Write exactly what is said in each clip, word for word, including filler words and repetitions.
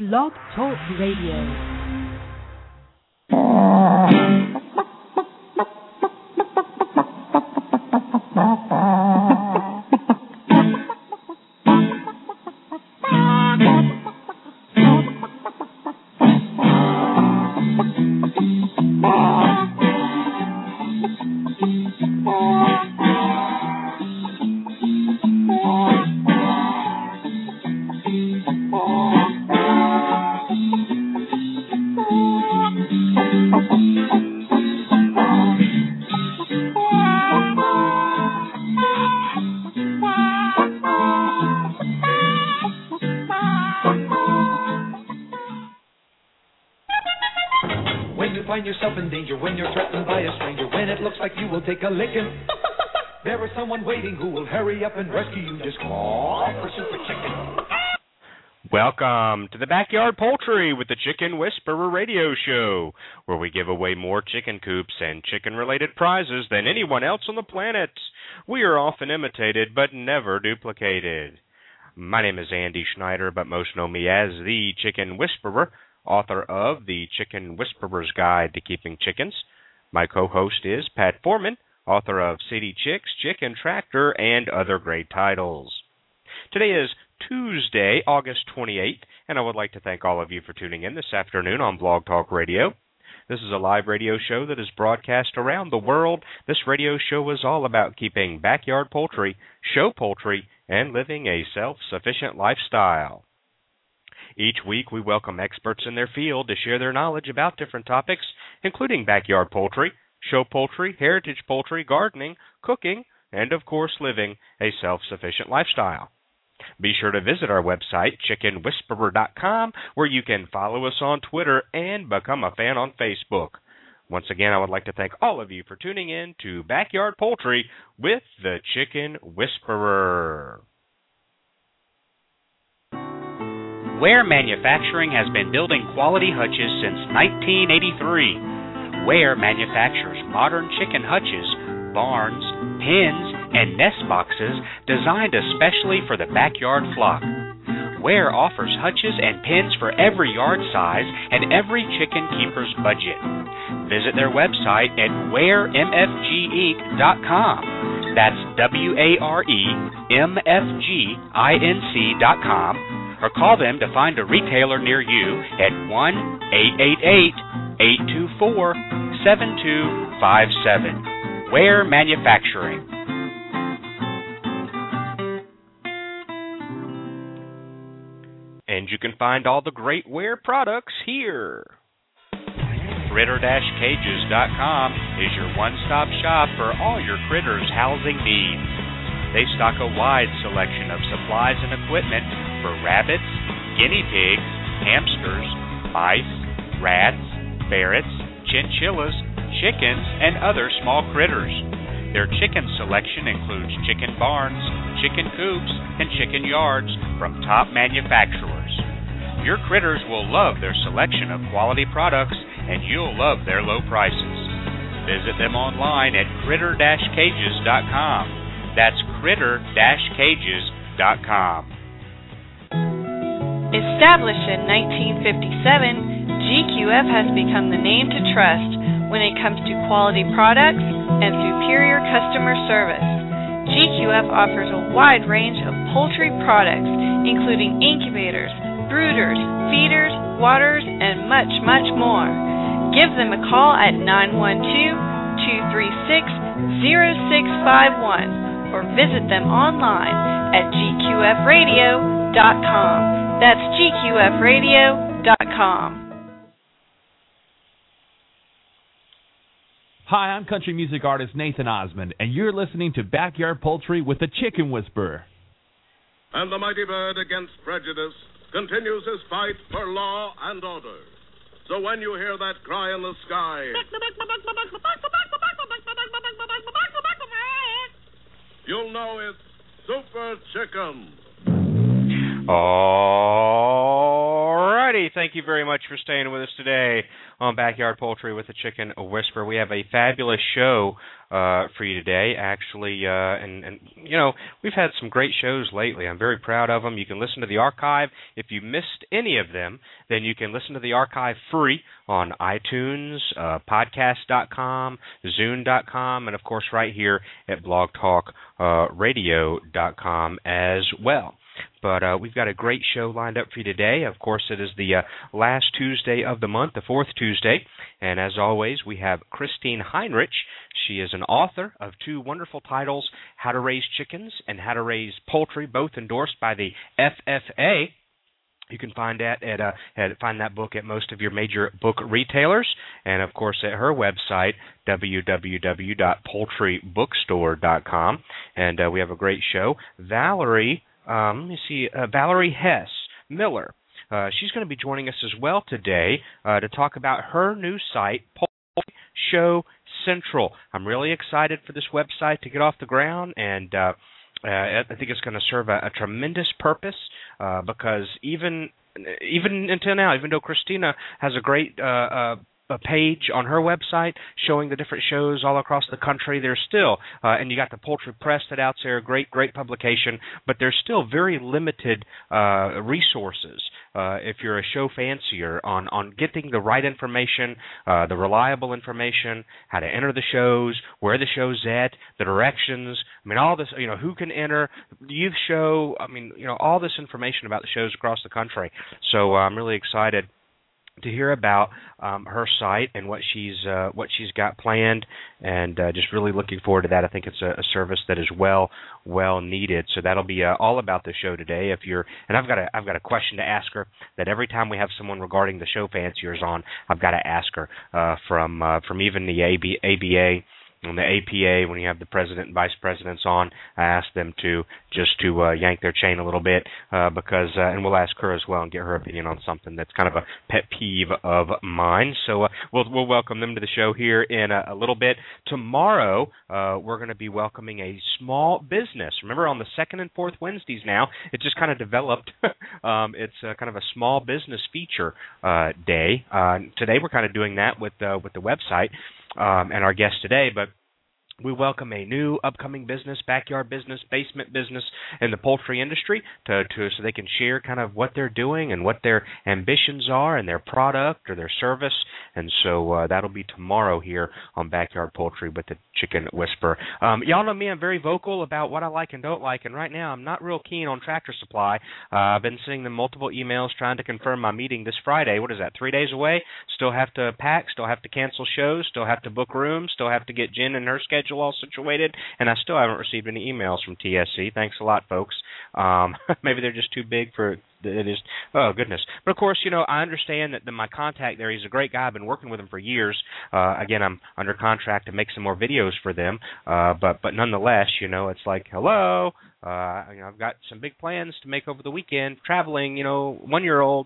Blog Talk Radio. Take a licking. There is someone waiting who will hurry up and rescue you. Just call for Super Chicken. Welcome to the Backyard Poultry with the Chicken Whisperer radio show, where we give away more chicken coops and chicken-related prizes than anyone else on the planet. We are often imitated, but never duplicated. My name is Andy Schneider, but most know me as the Chicken Whisperer, author of The Chicken Whisperer's Guide to Keeping Chickens. My co-host is Pat Foreman, author of City Chicks, Chicken Tractor, and other great titles. Today is Tuesday, August twenty-eighth, and I would like to thank all of you for tuning in this afternoon on Blog Talk Radio. This is a live radio show that is broadcast around the world. This radio show is all about keeping backyard poultry, show poultry, and living a self-sufficient lifestyle. Each week, we welcome experts in their field to share their knowledge about different topics, including backyard poultry, show poultry, heritage poultry, gardening, cooking, and, of course, living a self-sufficient lifestyle. Be sure to visit our website, chicken whisperer dot com, where you can follow us on Twitter and become a fan on Facebook. Once again, I would like to thank all of you for tuning in to Backyard Poultry with the Chicken Whisperer. Ware Manufacturing has been building quality hutches since nineteen eighty-three. Ware manufactures modern chicken hutches, barns, pens, and nest boxes designed especially for the backyard flock. Ware offers hutches and pens for every yard size and every chicken keeper's budget. Visit their website at ware m f g inc dot com. That's W A R E M F G I N C dot com. Or call them to find a retailer near you at one eight eight eight, eight two four, seven two five seven. Ware Manufacturing. And you can find all the great Ware products here. critter dash cages dot com is your one-stop shop for all your critters' housing needs. They stock a wide selection of supplies and equipment for rabbits, guinea pigs, hamsters, mice, rats, ferrets, chinchillas, chickens, and other small critters. Their chicken selection includes chicken barns, chicken coops, and chicken yards from top manufacturers. Your critters will love their selection of quality products, and you'll love their low prices. Visit them online at critter dash cages dot com. That's critter dash cages dot com. Established in nineteen fifty-seven, G Q F has become the name to trust when it comes to quality products and superior customer service. G Q F offers a wide range of poultry products, including incubators, brooders, feeders, waters, and much, much more. Give them a call at nine one two, two three six, zero six five one or visit them online at G Q F radio dot com. That's G Q F radio dot com. Hi, I'm country music artist Nathan Osmond, and you're listening to Backyard Poultry with the Chicken Whisperer. And the mighty bird against prejudice continues his fight for law and order. So when you hear that cry in the sky, you'll know it's Super Chicken. Alrighty, thank you very much for staying with us today on Backyard Poultry with the Chicken Whisperer. We have a fabulous show uh, for you today, actually, uh, and, and, you know, we've had some great shows lately. I'm very proud of them. You can listen to the archive. If you missed any of them, then you can listen to the archive free on iTunes, uh, podcast dot com, zune dot com, and, of course, right here at blog talk radio dot com as well. But uh, we've got a great show lined up for you today. Of course, it is the uh, last Tuesday of the month, the fourth Tuesday. And as always, we have Christine Heinrich. She is an author of two wonderful titles, How to Raise Chickens and How to Raise Poultry, both endorsed by the F F A. You can find that at, uh, at find that book at most of your major book retailers, and of course at her website w w w dot poultry bookstore dot com. And uh, we have a great show. Valerie, um, let me see, uh, Valerie Hess Miller. Uh, she's going to be joining us as well today uh, to talk about her new site, Poultry Show Central. I'm really excited for this website to get off the ground, and uh, Uh, I think it's going to serve a, a tremendous purpose uh, because even even until now, even though Christina has a great uh, uh, a page on her website showing the different shows all across the country, there's still, uh, and you got the Poultry Press that out there, great, great publication, but there's still very limited uh, resources. Uh, if you're a show fancier on, on getting the right information, uh, the reliable information, how to enter the shows, where the show's at, the directions, I mean, all this, you know, who can enter, the youth show, I mean, you know, all this information about the shows across the country. So uh, I'm really excited to hear about um, her site and what she's uh, what she's got planned, and uh, just really looking forward to that. I think it's a, a service that is well well needed. So that'll be uh, all about the show today. If you're, and I've got a I've got a question to ask her that every time we have someone regarding the show fanciers on, I've got to ask her uh, from uh, from even the A B A. On the A P A, when you have the president and vice presidents on, I ask them to just to uh, yank their chain a little bit uh, because, uh, and we'll ask her as well and get her opinion on something that's kind of a pet peeve of mine. So uh, we'll we'll welcome them to the show here in a, a little bit. Tomorrow, uh, we're going to be welcoming a small business. Remember, on the second and fourth Wednesdays now, it just kind of developed. um, it's uh, kind of a small business feature uh, day. Uh, today, we're kind of doing that with uh, with the website. Um, and our guest today, but we welcome a new upcoming business, backyard business, basement business in the poultry industry to, to so they can share kind of what they're doing and what their ambitions are and their product or their service. And so uh, that'll be tomorrow here on Backyard Poultry with the Chicken Whisperer. Um, y'all know me, I'm very vocal about what I like and don't like, and right now I'm not real keen on Tractor Supply. Uh, I've been sending them multiple emails trying to confirm my meeting this Friday. What is that, three days away? Still have to pack, still have to cancel shows, still have to book rooms, still have to get Jen and her schedule all situated, and I still haven't received any emails from T S C. Thanks a lot, folks. Um, maybe they're just too big for it is. Oh, goodness. But, of course, you know, I understand that the, my contact there, he's a great guy. I've been working with him for years. Uh, again, I'm under contract to make some more videos for them. Uh, but, but nonetheless, you know, it's like, hello, uh, you know, I've got some big plans to make over the weekend, traveling, you know, one-year-old,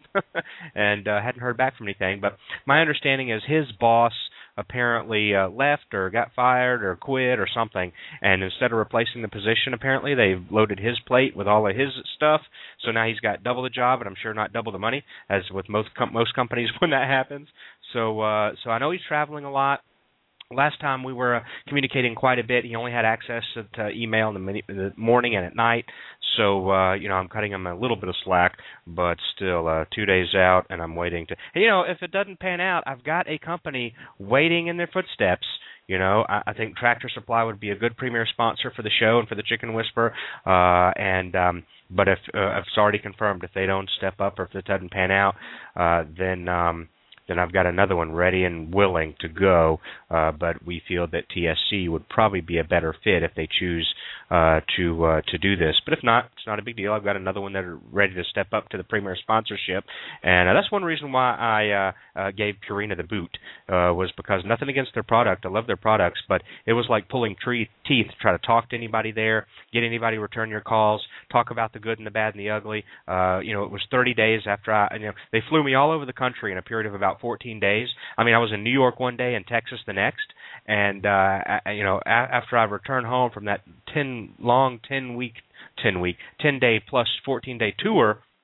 and uh, hadn't heard back from anything. But my understanding is his boss apparently uh, left or got fired or quit or something, and instead of replacing the position, apparently they've loaded his plate with all of his stuff, so now he's got double the job, and I'm sure not double the money, as with most com- most companies when that happens. So, uh, so I know he's traveling a lot. Last time we were uh, communicating quite a bit. He only had access to, to email in the, mini- the morning and at night. So, uh, you know, I'm cutting him a little bit of slack, but still uh, two days out, and I'm waiting to. And, you know, if it doesn't pan out, I've got a company waiting in their footsteps. You know, I, I think Tractor Supply would be a good premier sponsor for the show and for the Chicken Whisperer. Uh, and um, but if, uh, if it's already confirmed, if they don't step up or if it doesn't pan out, uh, then. Um, then I've got another one ready and willing to go, uh, but we feel that T S C would probably be a better fit if they choose uh, to uh, to do this. But if not, it's not a big deal. I've got another one that are ready to step up to the premier sponsorship, and uh, that's one reason why I uh, uh, gave Purina the boot, uh, was because nothing against their product. I love their products, but it was like pulling tree- teeth to try to talk to anybody there, get anybody to return your calls, talk about the good and the bad and the ugly. Uh, you know, it was thirty days after I, you know, they flew me all over the country in a period of about fourteen days. I mean, I was in New York one day and Texas the next, and uh, I, you know, a- after I returned home from that ten long, ten week, ten week, ten day plus fourteen day tour,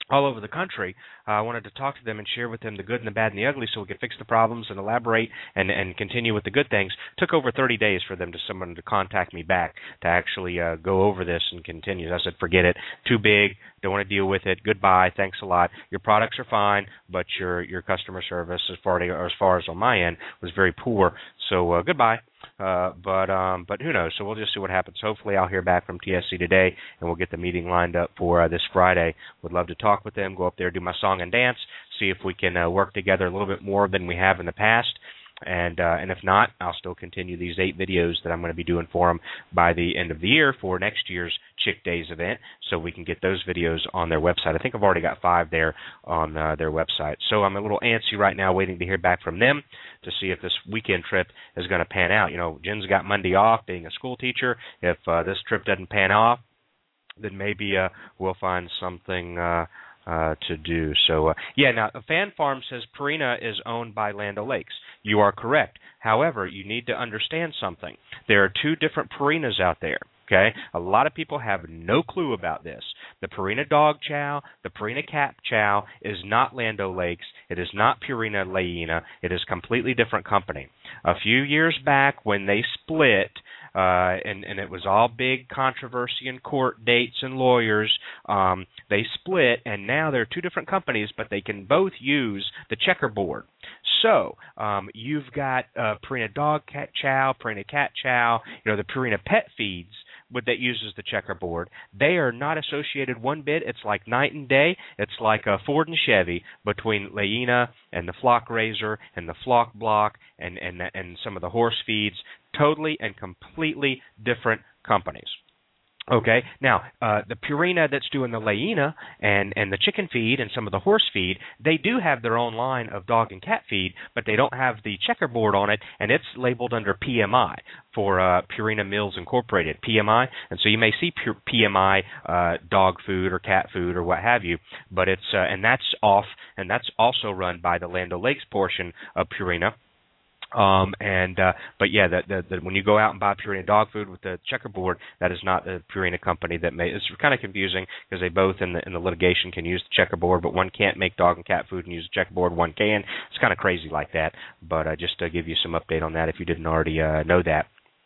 all over the country. Uh, I wanted to talk to them and share with them the good and the bad and the ugly so we could fix the problems and elaborate and, and continue with the good things. It took over thirty days for them to someone to contact me back to actually uh, go over this and continue. I said, forget it. Too big. Don't want to deal with it. Goodbye. Thanks a lot. Your products are fine, but your your customer service, as far, to, as, far as on my end, was very poor. So uh, goodbye. Uh, but um, but who knows? So we'll just see what happens. Hopefully I'll hear back from T S C today, and we'll get the meeting lined up for uh, this Friday. Would love to talk with them, go up there, do my song and dance, see if we can uh, work together a little bit more than we have in the past. And uh, and if not, I'll still continue these eight videos that I'm going to be doing for them by the end of the year for next year's Chick Days event, so we can get those videos on their website. I think I've already got five there on uh, their website. So I'm a little antsy right now, waiting to hear back from them to see if this weekend trip is going to pan out. You know, Jen's got Monday off, being a school teacher. If uh, this trip doesn't pan off, then maybe uh, we'll find something Uh, Uh, to do. So, uh, yeah, now, Fan Farm says Purina is owned by Land O'Lakes. You are correct. However, you need to understand something. There are two different Purinas out there, okay? A lot of people have no clue about this. The Purina Dog Chow, the Purina Cat Chow is not Land O'Lakes. It is not Purina Leina. It is a completely different company. A few years back when they split, Uh, and, and it was all big controversy in court dates and lawyers. Um, they split, and now they're two different companies, but they can both use the checkerboard. So um, you've got uh, Purina Dog Cat Chow, Purina Cat Chow, you know, the Purina Pet Feeds that uses the checkerboard. They are not associated one bit. It's like night and day. It's like a Ford and Chevy between Leina and the Flock Razor and the Flock Block and, and, and some of the horse feeds. Totally and completely different companies. Okay, now, uh, the Purina that's doing the Leina and, and the chicken feed and some of the horse feed, they do have their own line of dog and cat feed, but they don't have the checkerboard on it, and it's labeled under P M I for uh, Purina Mills Incorporated, P M I, and so you may see P M I uh, dog food or cat food or what have you, but it's uh, and that's off, and that's also run by the Land O'Lakes portion of Purina. Um, and uh, but yeah, the, the, the, when you go out and buy Purina dog food with the checkerboard, that is not the Purina company that made. It's kind of confusing because they both in the in the litigation can use the checkerboard, but one can't make dog and cat food and use the checkerboard. One can. It's kind of crazy like that. But uh, just to give you some update on that, if you didn't already uh, know that.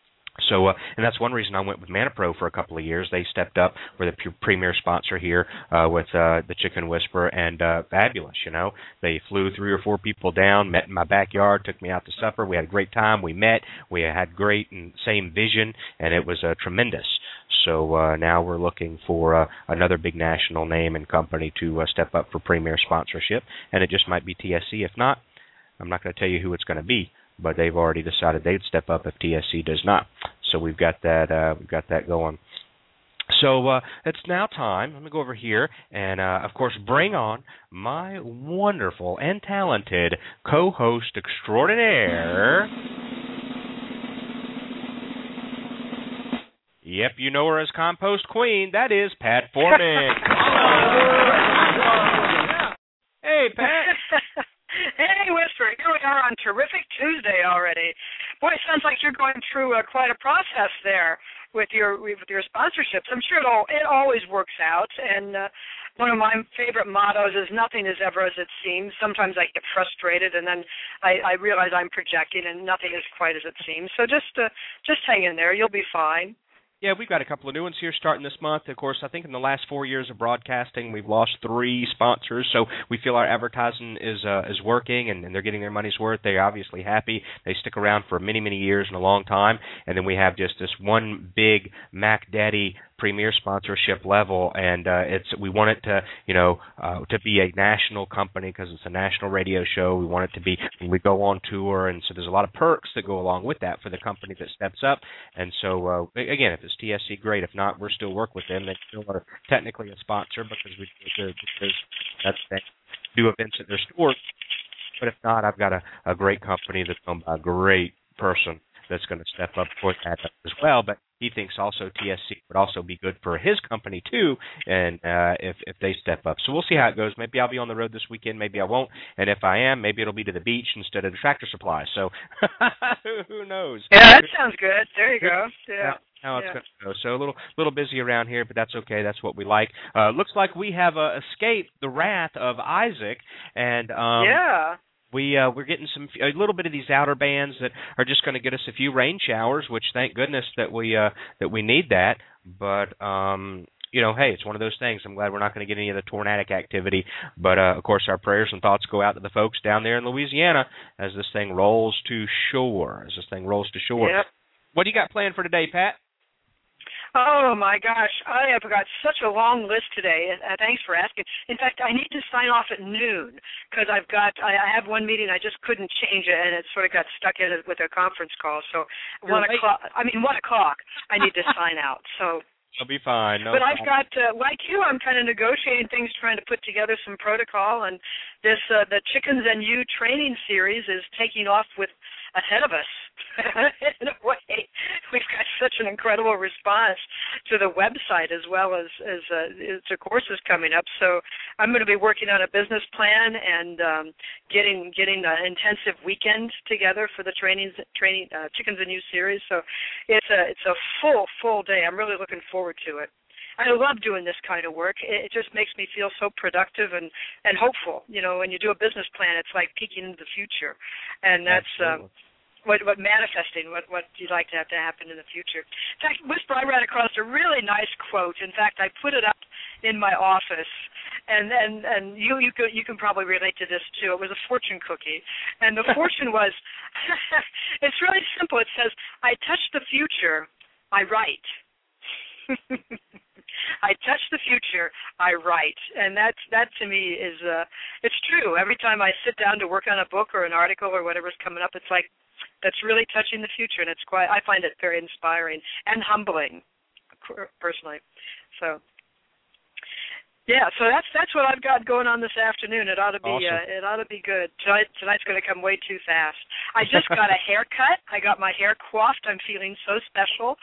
So, uh, and that's one reason I went with ManaPro for a couple of years. They stepped up, were the premier sponsor here uh, with uh, the Chicken Whisperer, and uh, fabulous, you know. They flew three or four people down, met in my backyard, took me out to supper. We had a great time. We met. We had great and same vision, and it was uh, tremendous. So uh, now we're looking for uh, another big national name and company to uh, step up for premier sponsorship, and it just might be T S C. If not, I'm not going to tell you who it's going to be, but they've already decided they'd step up if T S C does not. So we've got that uh, we've got that going. So uh, it's now time. Let me go over here and, uh, of course, bring on my wonderful and talented co-host extraordinaire. Yep, you know her as Compost Queen. That is Pat Formick. Hey, Pat. Hey, Whisper, here we are on Terrific Tuesday already. Boy, it sounds like you're going through uh, quite a process there with your with your sponsorships. I'm sure it all it always works out. And uh, one of my favorite mottos is nothing is ever as it seems. Sometimes I get frustrated, and then I, I realize I'm projecting, and nothing is quite as it seems. So just uh, just hang in there. You'll be fine. Yeah, we've got a couple of new ones here starting this month. Of course, I think in the last four years of broadcasting, we've lost three sponsors, so we feel our advertising is uh, is working, and, and they're getting their money's worth. They're obviously happy. They stick around for many, many years and a long time. And then we have just this one big Mac Daddy premier sponsorship level, and uh, it's we want it to, you know, uh, to be a national company because it's a national radio show. We want it to be when we go on tour, and so there's a lot of perks that go along with that for the company that steps up. And so, uh, again, if it's T S C, great. If not, we're still work with them. They still are technically a sponsor because we because that's they do events at their stores. But if not, I've got a, a great company that's owned by a great person that's going to step up for that as well. But he thinks also T S C would also be good for his company too, and uh, if if they step up. So we'll see how it goes. Maybe I'll be on the road this weekend. Maybe I won't. And if I am, maybe it'll be to the beach instead of the Tractor Supply. So who knows? Yeah, that sounds good. There you go. Yeah. Now, how it's Yeah. going to go. So a little little busy around here, but that's okay. That's what we like. Uh, looks like we have uh, escaped the wrath of Isaac, and um, yeah. we uh, we're getting some a little bit of these outer bands that are just going to get us a few rain showers, which thank goodness that we uh, that we need that. But um, you know, hey, it's one of those things. I'm glad we're not going to get any of the tornadic activity. But, uh, of course, our prayers and thoughts go out to the folks down there in Louisiana as this thing rolls to shore, as this thing rolls to shore. Yep. What do you got planned for today, Pat? Oh, my gosh. I have got such a long list today. Uh, thanks for asking. In fact, I need to sign off at noon because I've got, I, I have one meeting. I just couldn't change it, and it sort of got stuck in it with a conference call. So You're one late. o'clock, I mean, one o'clock, I need to sign out. So. I'll be fine. No but I've problem. got, uh, like you, I'm kind of negotiating things, trying to put together some protocol, and this, uh, the Chickens and You training series is taking off with ahead of us. In a way, we've got such an incredible response to the website as well as as uh, the courses coming up. So I'm going to be working on a business plan and um, getting getting an intensive weekend together for the trainings training uh, Chickens and You series. So it's a it's a full full day. I'm really looking forward to it. I love doing this kind of work. It just makes me feel so productive and, and hopeful. You know, when you do a business plan, it's like peeking into the future, and that's um, what what manifesting what what you'd like to have to happen in the future. In fact, Whisper, I ran across a really nice quote. In fact, I put it up in my office, and and and you you can you can probably relate to this too. It was a fortune cookie, and the fortune was it's really simple. It says, "I touch the future, I write." I touch the future, I write, and that's that to me is uh, it's true. Every time I sit down to work on a book or an article or whatever's coming up, it's like that's really touching the future, and it's quite. I find it very inspiring and humbling, personally. So. Yeah, so that's that's what I've got going on this afternoon. It ought to be Awesome. uh, it ought to be good. Tonight tonight's going to come way too fast. I just got a haircut. I got my hair coiffed. I'm feeling so special.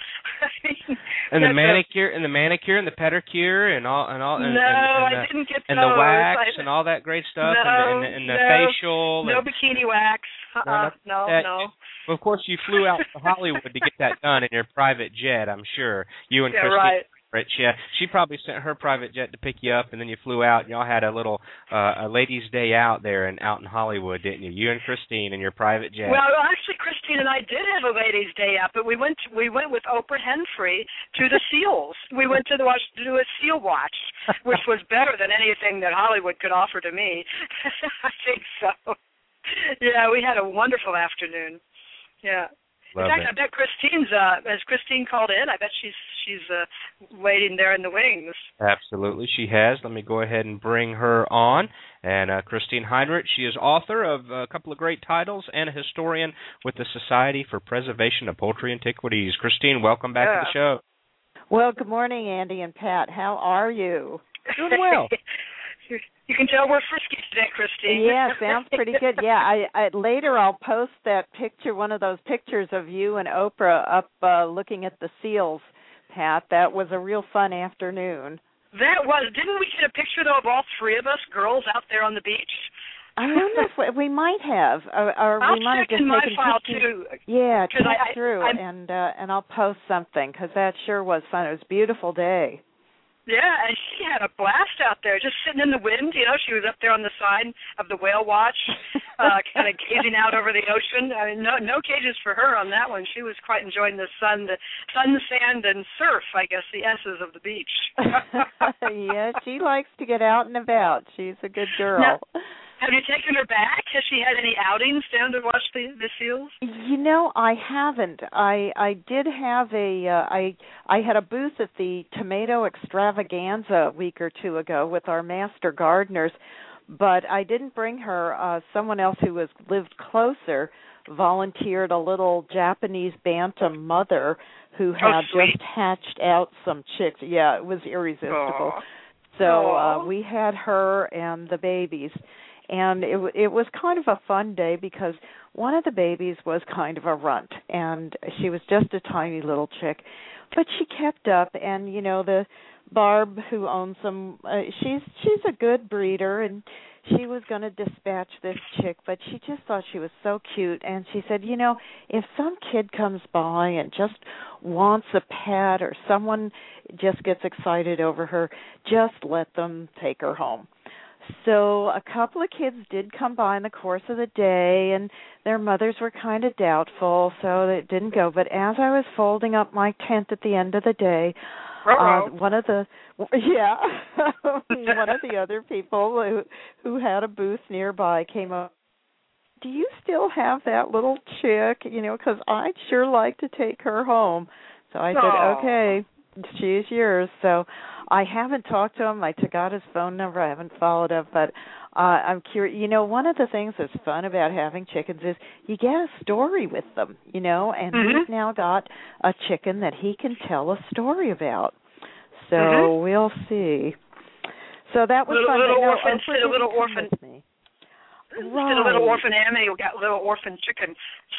and the That's manicure, a, and the manicure, and the pedicure, and all, and all, and, no, and, and I the, didn't get and those. the wax, I, and all that great stuff, no, and the, and the, and the no, facial, no and, bikini wax. Uh-uh, no, that, no. Well, of course, you flew out to Hollywood to get that done in your private jet. I'm sure you and Yeah, Christine. right. Rich, yeah, she probably sent her private jet to pick you up, and then you flew out, and y'all had a little uh, a ladies' day out there and out in Hollywood, didn't you? You and Christine in your private jet. Well, actually, Christine and I did have a ladies' day out, but we went to, we went with Oprah Winfrey to the seals. We went to the watch to do a seal watch, which was better than anything that Hollywood could offer to me. I think so. Yeah, we had a wonderful afternoon. Yeah. Love in fact, it. I bet Christine's, uh, has Christine called in? I bet she's she's uh, waiting there in the wings. Absolutely, she has. Let me go ahead and bring her on. And uh, Christine Heinrich, she is author of a couple of great titles and a historian with the Society for Preservation of Poultry Antiquities. Christine, welcome back Yeah. to the show. Well, good morning, Andy and Pat. How are you? Doing well. You can tell we're frisky today, Christine. Yeah, sounds pretty good. Yeah, I, I later I'll post that picture, one of those pictures of you and Oprah up uh, looking at the seals, Pat. That was a real fun afternoon. That was. Didn't we get a picture, though, of all three of us girls out there on the beach? I don't know if we, we might have, or, or I'll we might have check just in my taken file, pictures. too. Yeah, 'Cause check I- I- through, I'm- and uh, and I'll post something, because that sure was fun. It was a beautiful day. Yeah, and she had a blast out there, just sitting in the wind. You know, she was up there on the side of the whale watch, uh, kind of gazing out over the ocean. I mean, no, no cages for her on that one. She was quite enjoying the sun, the sun, sand, and surf. I guess the S's of the beach. Yeah, she likes to get out and about. She's a good girl. Now, have you taken her back? Has she had any outings down to watch the, the seals? You know, I haven't. I I did have a uh, I I had a booth at the Tomato Extravaganza a week or two ago with our master gardeners, but I didn't bring her. Uh, someone else who was lived closer volunteered a little Japanese bantam mother who had Oh, sweet. just hatched out some chicks. Yeah, it was irresistible. Aw. So Aw. uh, we had her and the babies. And it it was kind of a fun day because one of the babies was kind of a runt, and she was just a tiny little chick, but she kept up. And you know, the Barb who owns them, uh, she's she's a good breeder, and she was going to dispatch this chick, but she just thought she was so cute, and she said, you know, if some kid comes by and just wants a pet or someone just gets excited over her, just let them take her home. So a couple of kids did come by in the course of the day, and their mothers were kind of doubtful, so it didn't go. But as I was folding up my tent at the end of the day, Uh, one of the yeah one of the other people who who had a booth nearby came up. Do you still have that little chick? You know, because I'd sure like to take her home. So I Aww. said, okay, she's yours. So I haven't talked to him. I took out his phone number. I haven't followed up, but uh, I'm curious. You know, one of the things that's fun about having chickens is you get a story with them. You know, and mm-hmm. he's now got a chicken that he can tell a story about. So mm-hmm. we'll see. So that was little, fun. Little no, orphan, Oprah a little orphan. Me. Instead Right. of little orphan Annie, we got little orphan chicken.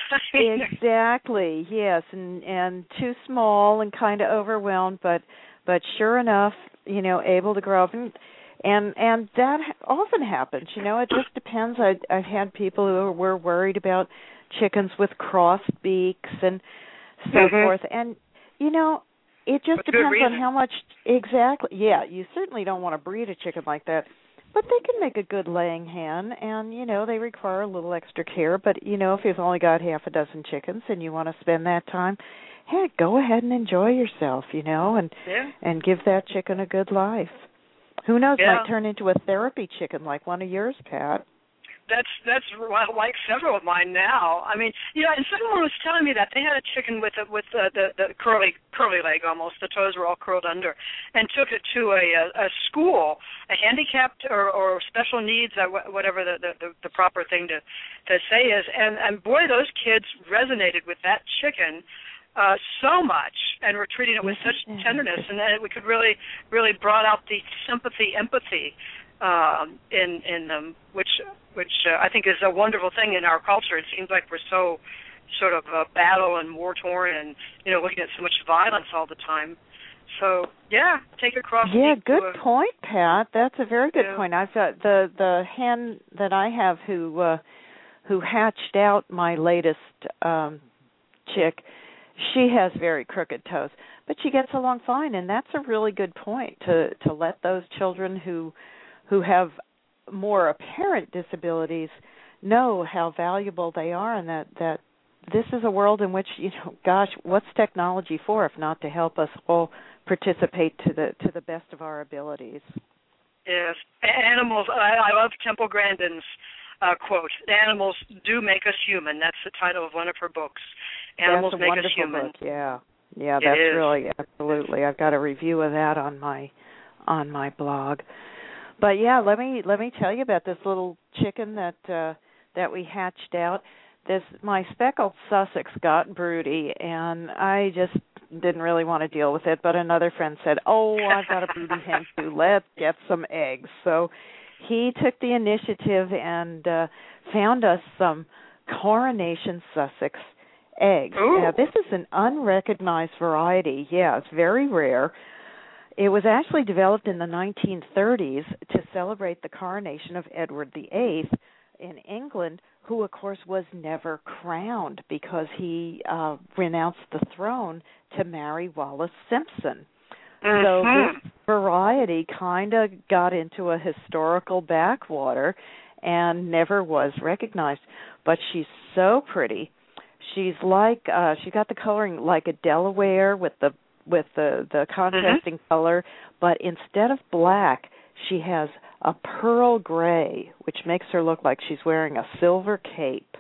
Exactly. Yes, and and too small and kind of overwhelmed, but but sure enough, you know, able to grow up, and and and that often happens. You know, it just depends. I I've had people who were worried about chickens with crossed beaks and so mm-hmm. forth, and you know. It just With depends on how much exactly. Yeah, you certainly don't want to breed a chicken like that, but they can make a good laying hen, and you know they require a little extra care. But you know, if you've only got half a dozen chickens and you want to spend that time, hey, go ahead and enjoy yourself, you know, and yeah. and give that chicken a good life. Who knows? Yeah. Might turn into a therapy chicken like one of yours, Pat. That's that's like several of mine now. I mean, you know, and someone was telling me that they had a chicken with a, with the, the the curly curly leg almost. The toes were all curled under, and took it to a a, a school, a handicapped or, or special needs, or whatever the, the the proper thing to to say is. And and boy, those kids resonated with that chicken uh, so much, and were treating it with such tenderness, and that we could really really brought out the sympathy, empathy. Um, in in them, which which uh, I think is a wonderful thing in our culture. It seems like we're so sort of uh, battle and war torn, and you know, looking at so much violence all the time. So yeah, take it across. Yeah, good a, point, Pat. That's a very good yeah. point. I've got the the hen that I have who uh, who hatched out my latest um, chick. She has very crooked toes, but she gets along fine, and that's a really good point to to let those children who who have more apparent disabilities know how valuable they are, and that, that this is a world in which, you know, gosh, what's technology for if not to help us all participate to the to the best of our abilities? Yes. Animals, I, I love Temple Grandin's uh, quote, animals do make us human. That's the title of one of her books. Animals that's a make us wonderful human. Book. Yeah, yeah, It that's is. really, absolutely. I've got a review of that on my on my blog. But yeah, let me let me tell you about this little chicken that uh, that we hatched out. This my speckled Sussex got broody, and I just didn't really want to deal with it. But another friend said, "Oh, I've got a broody hen too. Let's get some eggs." So he took the initiative and uh, found us some Coronation Sussex eggs. Ooh. Now, this is an unrecognized variety. Yeah, it's very rare. It was actually developed in the nineteen thirties to celebrate the coronation of Edward the Eighth in England, who, of course, was never crowned because he uh, renounced the throne to marry Wallis Simpson. Mm-hmm. So this variety kind of got into a historical backwater and never was recognized. But she's so pretty. She's like, uh, she got the coloring like a Delaware with the with the, the contrasting mm-hmm. color, but instead of black, she has a pearl gray, which makes her look like she's wearing a silver cape.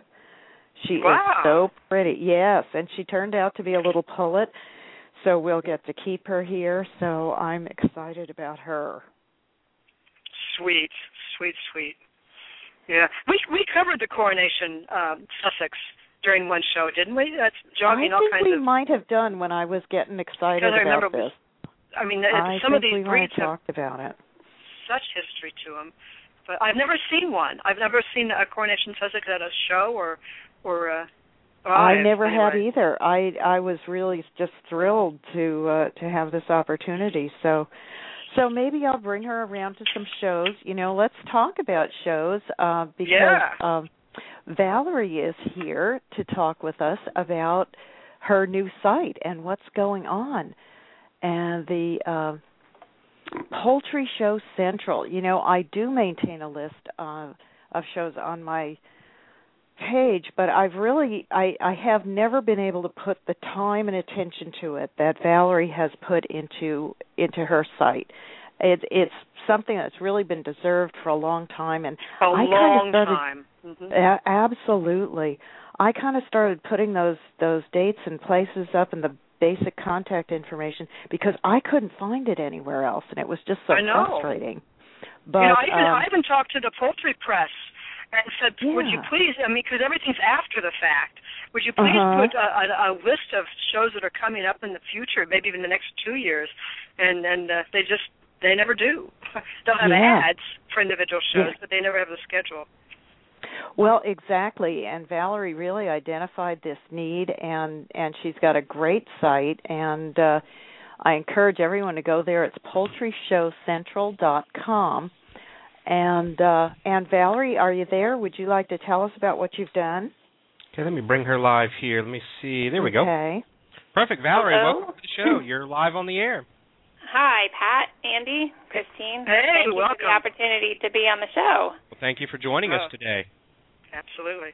She wow. is so pretty. Yes, and she turned out to be a little pullet, so we'll get to keep her here, so I'm excited about her. Sweet, sweet, sweet. Yeah, we we covered the Coronation um, Sussex during one show, didn't we? That's jogging I all think kinds we of. might have done when I was getting excited I remember, about this. I mean, I some of think these we breeds might have have talked about it. such history to them, but I've never seen one. I've never seen a Coronation Sussex at a show or or. Uh, well, I never anyway. had either. I I was really just thrilled to uh, to have this opportunity. So So maybe I'll bring her around to some shows. You know, let's talk about shows uh, because Yeah. um, Valerie is here to talk with us about her new site and what's going on. And the uh, Poultry Show Central. You know, I do maintain a list uh, of shows on my page, but I've really, I, I have never been able to put the time and attention to it that Valerie has put into into her site. It, it's something that's really been deserved for a long time, and A I long kind of started, time. Mm-hmm. a- absolutely. I kind of started putting those those dates and places up and the basic contact information because I couldn't find it anywhere else, and it was just so I know. frustrating. But you know, I even, um, I even talked to the poultry press and said, Yeah. would you please, I mean, because everything's after the fact, would you please Uh-huh. put a, a, a list of shows that are coming up in the future, maybe even the next two years, and, and uh, they just, they never do. They'll have Yeah. ads for individual shows, Yeah. but they never have the schedule. Well, exactly, and Valerie really identified this need, and, and she's got a great site, and uh, I encourage everyone to go there. It's poultry show central dot com. And uh, and Valerie, are you there? Would you like to tell us about what you've done? Okay, let me bring her live here. Let me see. There we go. Okay. Perfect, Valerie. Hello? Welcome to the show. You're live on the air. Hi, Pat, Andy, Christine. Hey, Thank you welcome. for the opportunity to be on the show. Well, thank you for joining Oh. us today. Absolutely.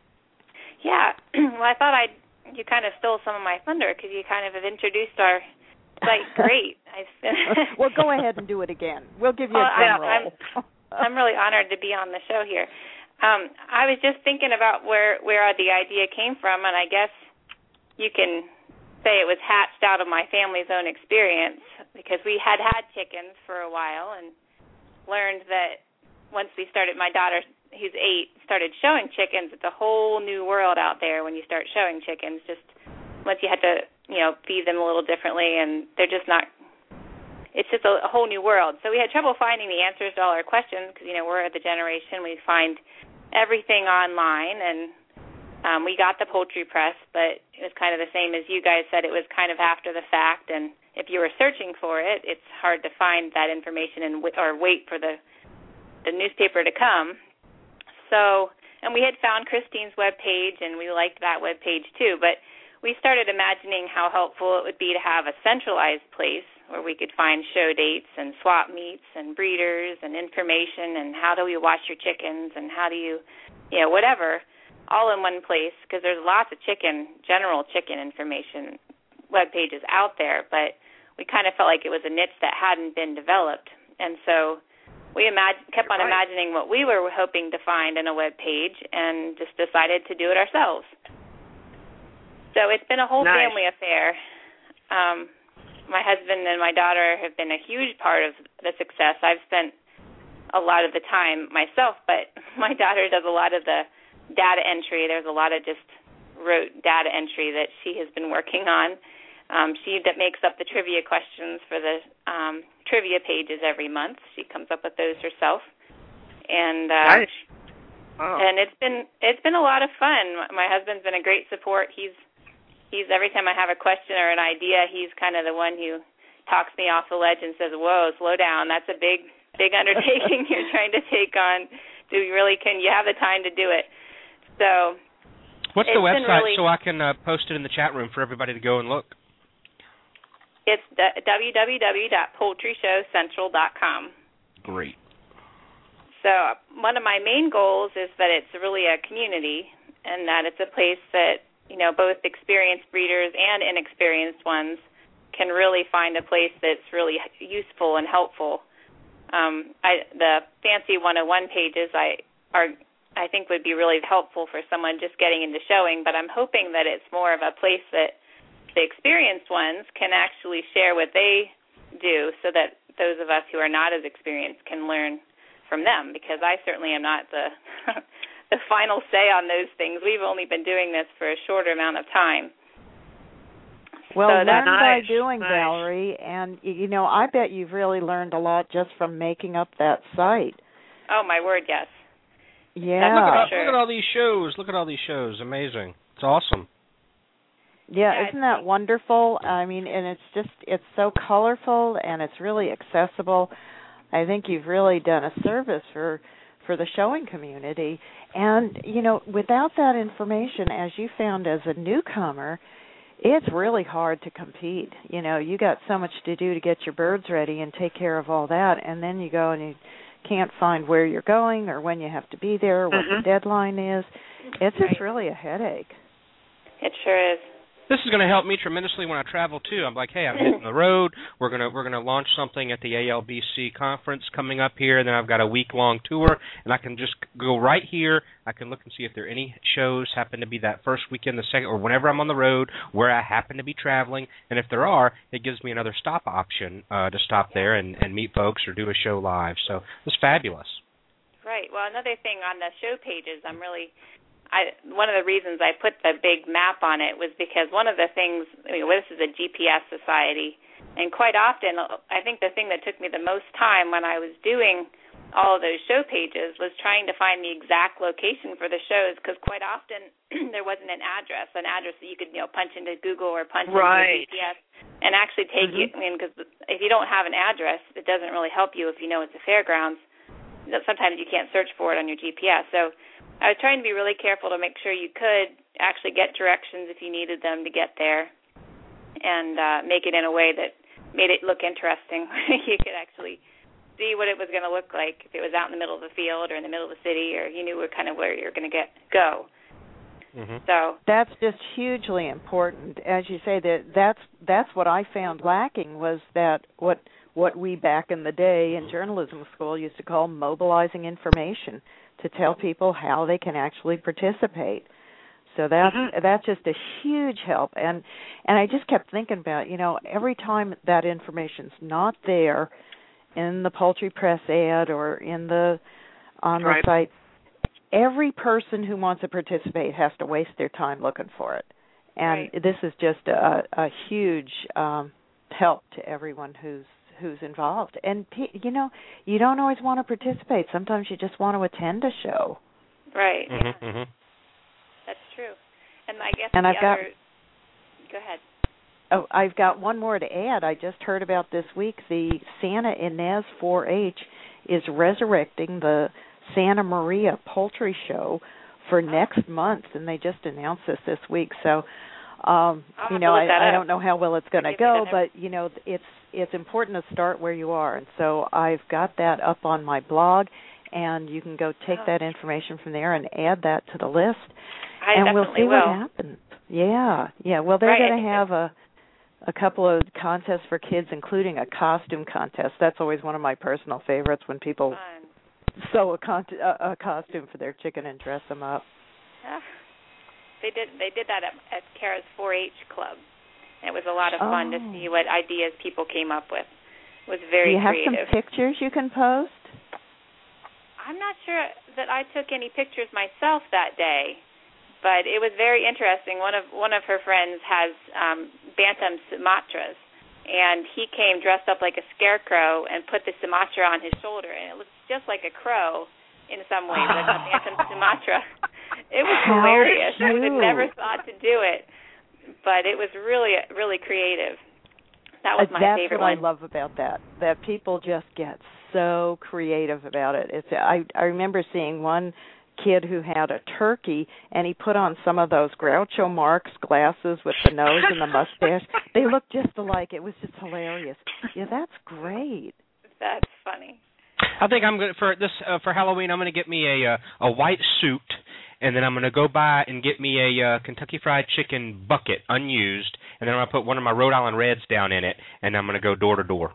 Yeah, well, I thought I'd you kind of stole some of my thunder because you kind of have introduced our site great. I've Well, go ahead and do it again. We'll give you Well, a drum I- I'm- roll. I'm really honored to be on the show here. Um, I was just thinking about where where the idea came from, and I guess you can say it was hatched out of my family's own experience because we had had chickens for a while and learned that once we started, my daughter, who's eight, started showing chickens, it's a whole new world out there when you start showing chickens. Just once you had to, you know, feed them a little differently, and they're just not. It's just a, a whole new world. So we had trouble finding the answers to all our questions because, you know, we're the generation, we find everything online, and um, we got the poultry press, but it was kind of the same as you guys said. It was kind of after the fact, and if you were searching for it, it's hard to find that information and w- or wait for the the newspaper to come. So, and we had found Christine's webpage, and we liked that webpage too, but we started imagining how helpful it would be to have a centralized place where we could find show dates and swap meets and breeders and information and how do you watch your chickens and how do you, you know, whatever, all in one place because there's lots of chicken, general chicken information web pages out there, but we kind of felt like it was a niche that hadn't been developed. And so we imag- kept on Right. imagining what we were hoping to find in a web page and just decided to do it ourselves. So it's been a whole Nice. family affair. Um, my husband and my daughter have been a huge part of the success. I've spent a lot of the time myself, but my daughter does a lot of the data entry. There's a lot of just rote data entry that she has been working on. Um, she that makes up the trivia questions for the um, trivia pages every month. She comes up with those herself, and uh, Nice. Oh. and it's been it's been a lot of fun. My husband's been a great support. He's he's every time I have a question or an idea, he's kind of the one who talks me off the ledge and says, "Whoa, slow down. That's a big big undertaking you're trying to take on. Do you really can you have the time to do it?" So, what's the it's been website really, so I can uh, post it in the chat room for everybody to go and look? It's w w w dot poultry show central dot com. Great. So one of my main goals is that it's really a community and that it's a place that, you know, both experienced breeders and inexperienced ones can really find a place that's really useful and helpful. Um, I, the fancy one oh one pages I are I think would be really helpful for someone just getting into showing, but I'm hoping that it's more of a place that the experienced ones can actually share what they do so that those of us who are not as experienced can learn from them, because I certainly am not the the final say on those things. We've only been doing this for a shorter amount of time. Well, so learn that's by nice, doing, nice. Valerie, and you know, I bet you've really learned a lot just from making up that site. Oh, my word, yes. Yeah. Look at, all, Sure. look at all these shows. Look at all these shows. Amazing. It's awesome. Yeah, Yeah, isn't that wonderful? I mean, and it's just, it's so colorful and it's really accessible. I think you've really done a service for for the showing community. And, you know, without that information, as you found as a newcomer, it's really hard to compete. You know, you got so much to do to get your birds ready and take care of all that, and then you go and you can't find where you're going or when you have to be there or what mm-hmm. the deadline is. It's just right. really a headache. It sure is. This is going to help me tremendously when I travel too. I'm like, hey, I'm hitting the road. We're gonna we're gonna launch something at the A L B C conference coming up here, and then I've got a week long tour, and I can just go right here. I can look and see if there are any shows happen to be that first weekend, the second, or whenever I'm on the road where I happen to be traveling. And if there are, it gives me another stop option uh, to stop there and, and meet folks or do a show live. So it's fabulous. Right. Well, another thing on the show pages, I'm really. I, one of the reasons I put the big map on it was because one of the things, I mean, this is a G P S society, and quite often, I think the thing that took me the most time when I was doing all of those show pages was trying to find the exact location for the shows, because quite often there wasn't an address, an address that you could, you know, punch into Google or punch right. into G P S and actually take mm-hmm. you, I mean, because if you don't have an address, it doesn't really help you if you know it's a fairgrounds. Sometimes you can't search for it on your G P S, so I was trying to be really careful to make sure you could actually get directions if you needed them to get there, and uh, make it in a way that made it look interesting. You could actually see what it was going to look like if it was out in the middle of the field or in the middle of the city, or you knew where, kind of where you were going to get go. Mm-hmm. So that's just hugely important. As you say, that that's that's what I found lacking, was that what what we back in the day in journalism school used to call mobilizing information, to tell people how they can actually participate. So that's mm-hmm. that's just a huge help. And and I just kept thinking about, you know, every time that information's not there in the Poultry Press ad or in the on the right. site, every person who wants to participate has to waste their time looking for it. And right. this is just a, a huge um, help to everyone who's who's involved. And, you know, you don't always want to participate. Sometimes you just want to attend a show. Right. Mm-hmm, Yeah. mm-hmm. That's true. And I guess and the I've other... Got, Go ahead. Oh, I've got one more to add. I just heard about this week the Santa Ynez four H is resurrecting the Santa Maria Poultry Show for oh. next month, and they just announced this this week. So, um, you know, I, I don't know how well it's going to go, but, you know, it's it's important to start where you are. And so I've got that up on my blog, and you can go take oh. that information from there and add that to the list. I and we'll see will. what happens. Yeah, yeah. Well, they're right. going to have a a couple of contests for kids, including a costume contest. That's always one of my personal favorites, when people Fun. sew a, con- a, a costume for their chicken and dress them up. Yeah. They did they did that at, at Kara's four H club. It was a lot of fun oh. to see what ideas people came up with. It was very creative. Do you have creative. some pictures you can post? I'm not sure that I took any pictures myself that day, but it was very interesting. One of one of her friends has um, Bantam Sumatras, and he came dressed up like a scarecrow and put the Sumatra on his shoulder, and it looked just like a crow in some ways, like a Bantam Sumatra. It was How hilarious. cute. I would have never thought to do it, but it was really, really creative. That was my That's favorite what one. I love about that, that people just get so creative about it. It's I, I remember seeing one kid who had a turkey, and he put on some of those Groucho Marx glasses with the nose and the mustache. They looked just alike. It was just hilarious. Yeah, that's great. That's funny. I think I'm going to, for this uh, for Halloween, I'm going to get me a uh, a white suit, and then I'm going to go by and get me a uh, Kentucky Fried Chicken bucket, unused, and then I'm going to put one of my Rhode Island Reds down in it, and I'm going to go door to door.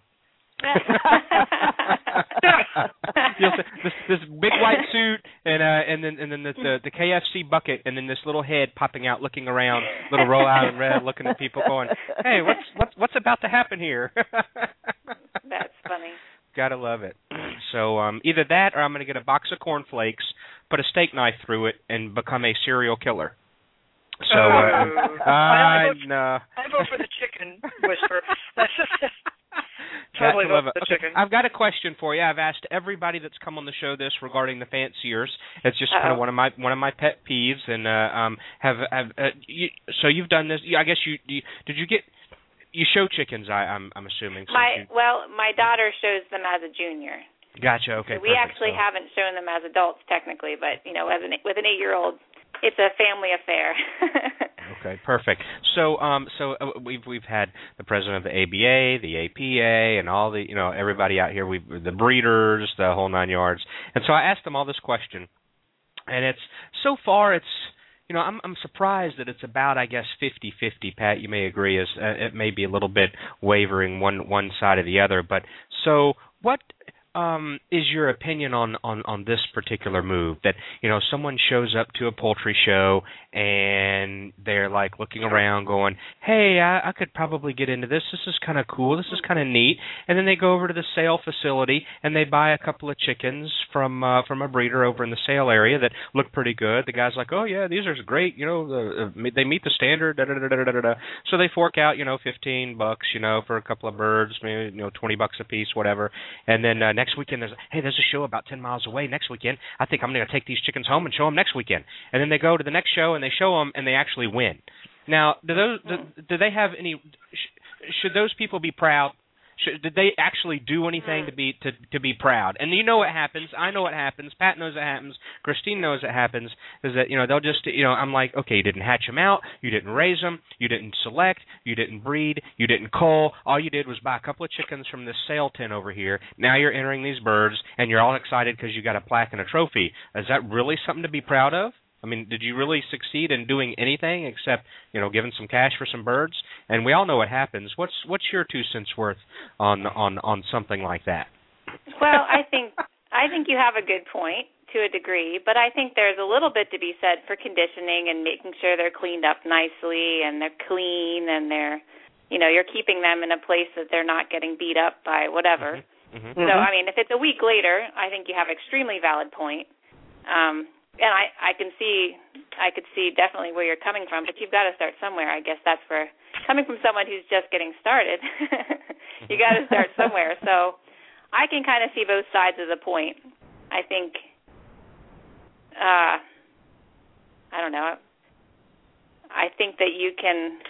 You'll see, this, this big white suit, and uh, and then and then the, the the K F C bucket, and then this little head popping out, looking around, little Rhode Island Red, looking at people, going, "Hey, what's what's what's about to happen here?" That's funny. Gotta love it. So um, either that, or I'm going to get a box of cornflakes, put a steak knife through it, and become a serial killer. So uh, uh, I, I, vote, no. I vote for the chicken whisper. totally That's vote for the okay. chicken. I've got a question for you. I've asked everybody that's come on the show this regarding the fanciers. It's just Uh-oh. kind of one of my one of my pet peeves. And uh, um, have have uh, you, so you've done this? I guess you, you did you get you show chickens? I, I'm I'm assuming. My you, well, my daughter shows them as a junior. Gotcha. Okay. So we perfect. actually so. haven't shown them as adults technically, but you know, as an with an eight-year-old, it's a family affair. Okay, perfect. So, um, so uh, we've we've had the president of the A B A, the A P A, and all the you know everybody out here. We the breeders, the whole nine yards. And so I asked them all this question, and it's so far it's you know I'm I'm surprised that it's about I guess fifty-fifty. Pat, you may agree, is uh, it may be a little bit wavering one one side or the other. But so what? Um, is your opinion on, on, on this particular move that, you know, someone shows up to a poultry show and they're like looking around going, hey, I, I could probably get into this. This is kind of cool. This is kind of neat. And then they go over to the sale facility and they buy a couple of chickens from uh, from a breeder over in the sale area that look pretty good. The guy's like, oh, yeah, these are great. You know, the, uh, they meet the standard. Da, da, da, da, da, da, da. So they fork out, you know, fifteen bucks, you know, for a couple of birds, maybe, you know, twenty bucks a piece, whatever. And then uh, next weekend, there's hey, there's a show about ten miles away next weekend. I think I'm going to take these chickens home and show them next weekend. And then they go to the next show and they show them and they actually win. Now, do those do, do they have any? Sh- should those people be proud? Should, did they actually do anything to be to to be proud? And you know what happens. I know what happens. Pat knows what happens. Christine knows what happens. Is that you know they'll just you know I'm like okay, you didn't hatch them out, you didn't raise them, you didn't select, you didn't breed, you didn't cull. All you did was buy a couple of chickens from this sale tin over here. Now you're entering these birds, and you're all excited because you got a plaque and a trophy. Is that really something to be proud of? I mean, did you really succeed in doing anything except, you know, giving some cash for some birds? And we all know what happens. What's what's your two cents worth on on, on something like that? Well, I think I think you have a good point to a degree, but I think there's a little bit to be said for conditioning and making sure they're cleaned up nicely and they're clean and they're, you know, you're keeping them in a place that they're not getting beat up by whatever. Mm-hmm. So, I mean, if it's a week later, I think you have an extremely valid point. Um And I, I can see, I could see definitely where you're coming from, but you've got to start somewhere. I guess that's where, coming from someone who's just getting started, you got to start somewhere. So I can kind of see both sides of the point. I think, uh, I don't know, I think that you can,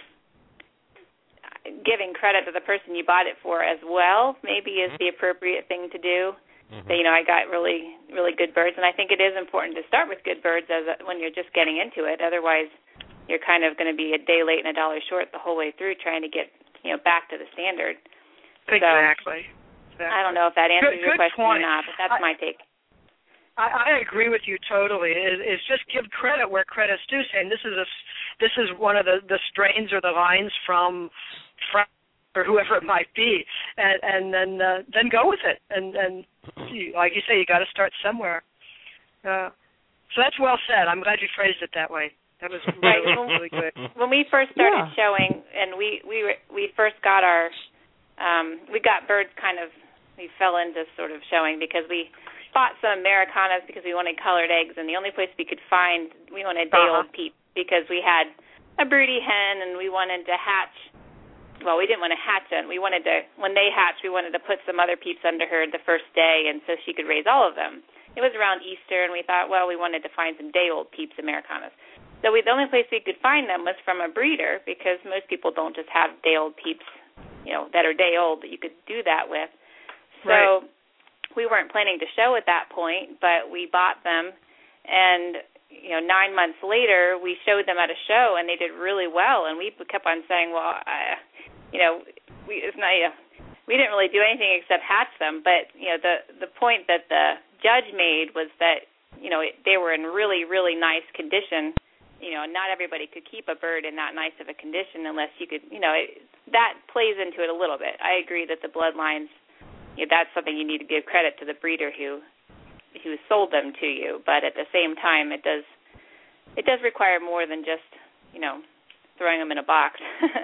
giving credit to the person you bought it for as well maybe is the appropriate thing to do. Mm-hmm. So, you know, I got really, really good birds, and I think it is important to start with good birds as a, when you're just getting into it. Otherwise, you're kind of going to be a day late and a dollar short the whole way through trying to get, you know, back to the standard. Exactly. So, exactly. I don't know if that answers good, your good question point. or not, but that's I, my take. I, I agree with you totally. It, it's just give credit where credit's due. Saying this is a, this is one of the, the strains or the lines from, from or whoever it might be, and, and then uh, then go with it. And, and you, like you say, you got to start somewhere. Uh, so that's well said. I'm glad you phrased it that way. That was really, really good. When we first started Yeah. showing, and we we we first got our, um, we got birds kind of, we fell into sort of showing because we bought some Americanas because we wanted colored eggs, and the only place we could find, we wanted day-old uh-huh. peeps because we had a broody hen, and we wanted to hatch. Well, we didn't want to hatch them. We wanted to, when they hatched, we wanted to put some other peeps under her the first day, and so she could raise all of them. It was around Easter, and we thought, well, we wanted to find some day-old peeps Americanas. So we, the only place we could find them was from a breeder, because most people don't just have day-old peeps, you know, that are day-old that you could do that with. So right. we weren't planning to show at that point, but we bought them, and you know, nine months later, we showed them at a show, and they did really well. And we kept on saying, well, I, you know, we it's not, you know, we didn't really do anything except hatch them. But you know, the the point that the judge made was that you know it, they were in really really nice condition. You know, not everybody could keep a bird in that nice of a condition unless you could. You know, it, that plays into it a little bit. I agree that the bloodlines, you know, that's something you need to give credit to the breeder who. who sold them to you, but at the same time, it does it does require more than just, you know, throwing them in a box,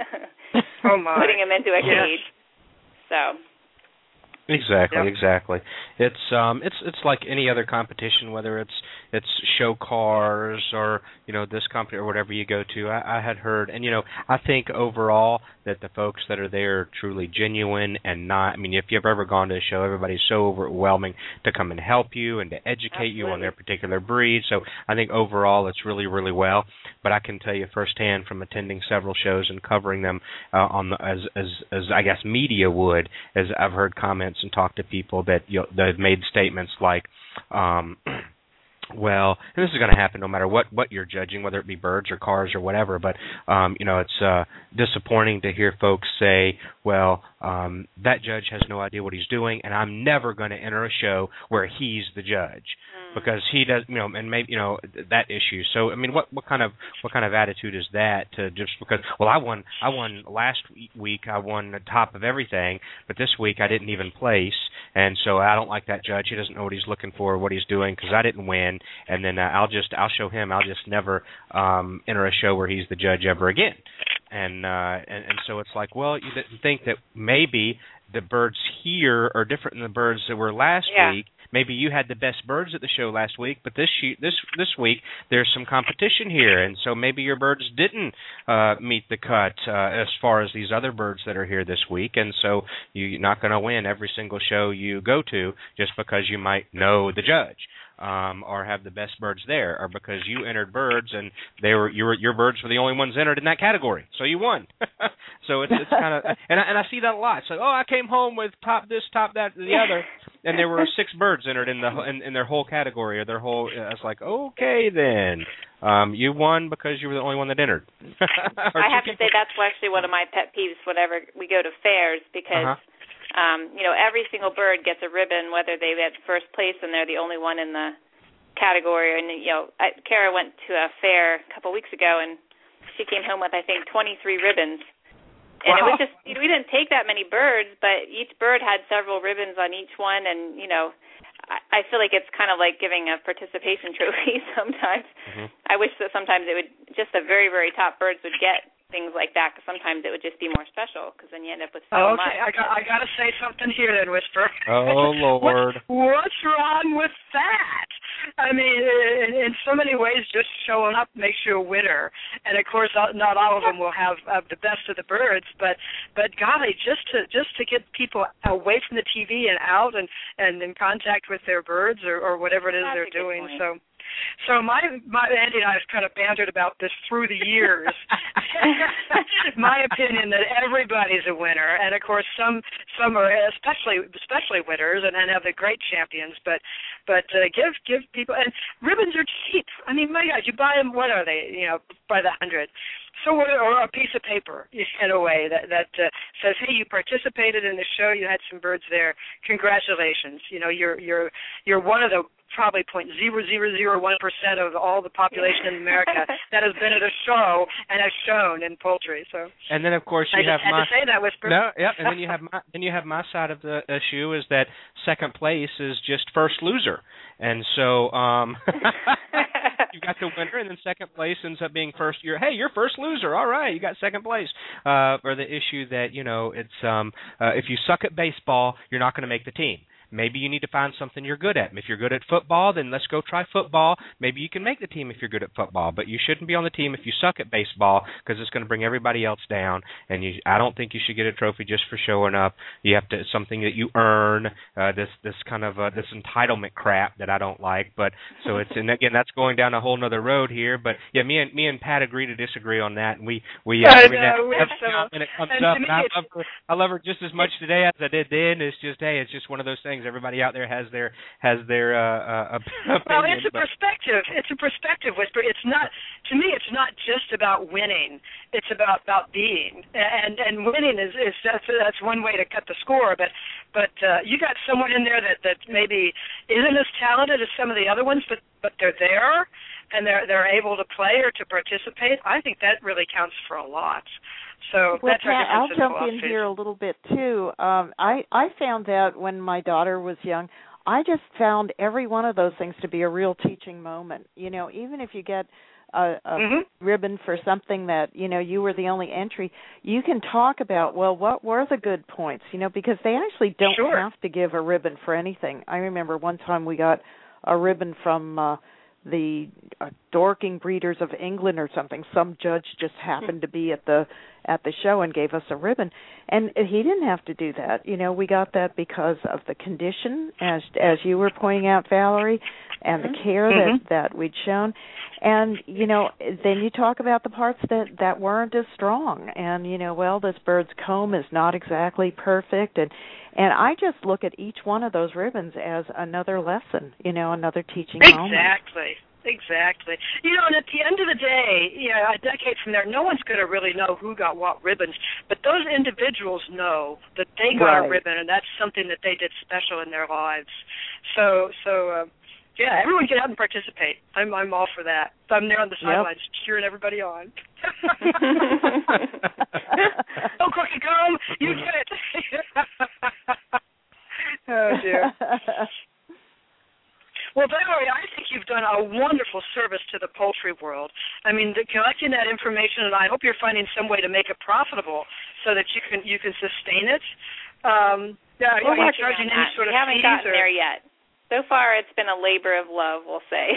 oh my. putting them into a cage. Yes. So. Exactly, yep. exactly. It's um, it's it's like any other competition, whether it's it's show cars or, you know, this company or whatever you go to. I, I had heard, and, you know, I think overall that the folks that are there are truly genuine and not, I mean, if you've ever gone to a show, everybody's so overwhelming to come and help you and to educate Absolutely. you on their particular breed. So I think overall it's really, really well. But I can tell you firsthand from attending several shows and covering them uh, on the, as, as, as I guess media would, as I've heard comments and talked to people that, you know, that have made statements like, um, well, and this is going to happen no matter what, what you're judging, whether it be birds or cars or whatever, but, um, you know, it's uh, disappointing to hear folks say, well, um, that judge has no idea what he's doing, and I'm never going to enter a show where he's the judge. Because he does, you know, and maybe, you know, that issue. So, I mean, what, what kind of what kind of attitude is that to just because? Well, I won, I won last week. I won the top of everything, but this week I didn't even place, and so I don't like that judge. He doesn't know what he's looking for, what he's doing, because I didn't win. And then uh, I'll just, I'll show him. I'll just never um, enter a show where he's the judge ever again. And uh, and and so it's like, well, you didn't think that maybe the birds here are different than the birds that were last yeah. week. Maybe you had the best birds at the show last week, but this she- this this week there's some competition here, and so maybe your birds didn't uh, meet the cut uh, as far as these other birds that are here this week, and so you're not going to win every single show you go to just because you might know the judge. Um, or have the best birds there, or because you entered birds and they were your your birds were the only ones entered in that category, so you won. So it's it's kind of and I, and I see that a lot. It's like, oh, I came home with top this, top that, the other, and there were six birds entered in the in, in their whole category or their whole. I was like, okay, then um, you won because you were the only one that entered. I have to say that's actually one of my pet peeves whenever we go to fairs because. Uh-huh. Um, you know, every single bird gets a ribbon, whether they get first place and they're the only one in the category. And, you know, I, Kara went to a fair a couple weeks ago, and she came home with, I think, twenty-three ribbons. And wow. It was just, you know, we didn't take that many birds, but each bird had several ribbons on each one. And, you know, I, I feel like it's kind of like giving a participation trophy sometimes. Mm-hmm. I wish that sometimes it would, just the very, very top birds would get things like that, because sometimes it would just be more special, because then you end up with so oh, much. Okay, I got, I got to say something here then, Whisper. Oh, Lord. what, what's wrong with that? I mean, in, in so many ways, just showing up makes you a winner. And, of course, not all of them will have uh, the best of the birds, but, but golly, just to just to get people away from the T V and out and, and in contact with their birds or, or whatever it is That's they're doing. Point. So. So my, my Andy and I have kind of bantered about this through the years. My opinion that everybody's a winner, and of course some some are especially especially winners and, and have the great champions. But but uh, give give people, and ribbons are cheap. I mean, my God, you buy them. What are they? You know, by the hundred. So or a piece of paper in a way that that uh, says, hey, you participated in the show. You had some birds there. Congratulations. You know, you're you're you're one of the probably point zero zero zero one percent of all the population in America that has been at a show and has shown in poultry. So and then of course you I have just had my to say that, Whisper. No, yeah, and then you have my then you have my side of the issue is that second place is just first loser, and so um, you got the winner, and then second place ends up being first. You're hey, you're first loser. All right, you got second place. Uh, or the issue that you know it's um, uh, if you suck at baseball, you're not going to make the team. Maybe you need to find something you're good at. If you're good at football, then let's go try football. Maybe you can make the team if you're good at football, but you shouldn't be on the team if you suck at baseball because it's going to bring everybody else down. And you, I don't think you should get a trophy just for showing up. You have to something that you earn. Uh, this this kind of uh, this entitlement crap that I don't like. But so it's and again that's going down a whole nother road here. But yeah, me and me and Pat agree to disagree on that, and we we uh, I we know, every so, time when it comes and up, to me and I it's, love her. I love her just as much today as I did then. It's just hey, it's just one of those things. Everybody out there has their has their uh, uh, opinion. Well, it's a but. perspective. It's a perspective, Whisper. It's not to me. It's not just about winning. It's about about being. And and winning is is that's that's one way to cut the score. But but uh, you got someone in there that, that maybe isn't as talented as some of the other ones, but but they're there and they're they're able to play or to participate. I think that really counts for a lot. So well, that's our Pat, I'll in jump philosophy. in here a little bit too. Um, I I found out when my daughter was young, I just found every one of those things to be a real teaching moment. You know, even if you get a, a mm-hmm. ribbon for something that you know you were the only entry, you can talk about well, what were the good points? You know, because they actually don't sure. have to give a ribbon for anything. I remember one time we got a ribbon from. Uh, the uh, Dorking Breeders of England or something. Some judge just happened to be at the at the show and gave us a ribbon, and he didn't have to do that. You know, we got that because of the condition, as as you were pointing out, Valerie, and mm-hmm. the care mm-hmm. that that we'd shown. And you know, then you talk about the parts that that weren't as strong, and you know, well, this bird's comb is not exactly perfect, and and I just look at each one of those ribbons as another lesson, you know, another teaching exactly. moment. Exactly. Exactly. You know, and at the end of the day, you know, a decade from there, no one's going to really know who got what ribbons, but those individuals know that they got right. a ribbon, and that's something that they did special in their lives. So, so uh, yeah, everyone get out and participate. I'm, I'm all for that. I'm there on the sidelines yep. cheering everybody on. Oh, Crooked Comb, you did it. Oh, dear. Well, Valerie, I think you've done a wonderful service to the poultry world. I mean, the, collecting that information, and I hope you're finding some way to make it profitable so that you can you can sustain it. Um, yeah, We're are you working charging on any that. sort we of haven't fees gotten or? there yet. So far, it's been a labor of love, we'll say.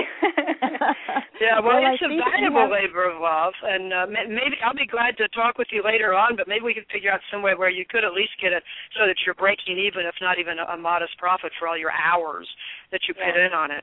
Yeah, well, well it's I a valuable have... labor of love, and uh, maybe I'll be glad to talk with you later on, but maybe we can figure out some way where you could at least get it so that you're breaking even, if not even a, a modest profit for all your hours that you put yeah. in on it.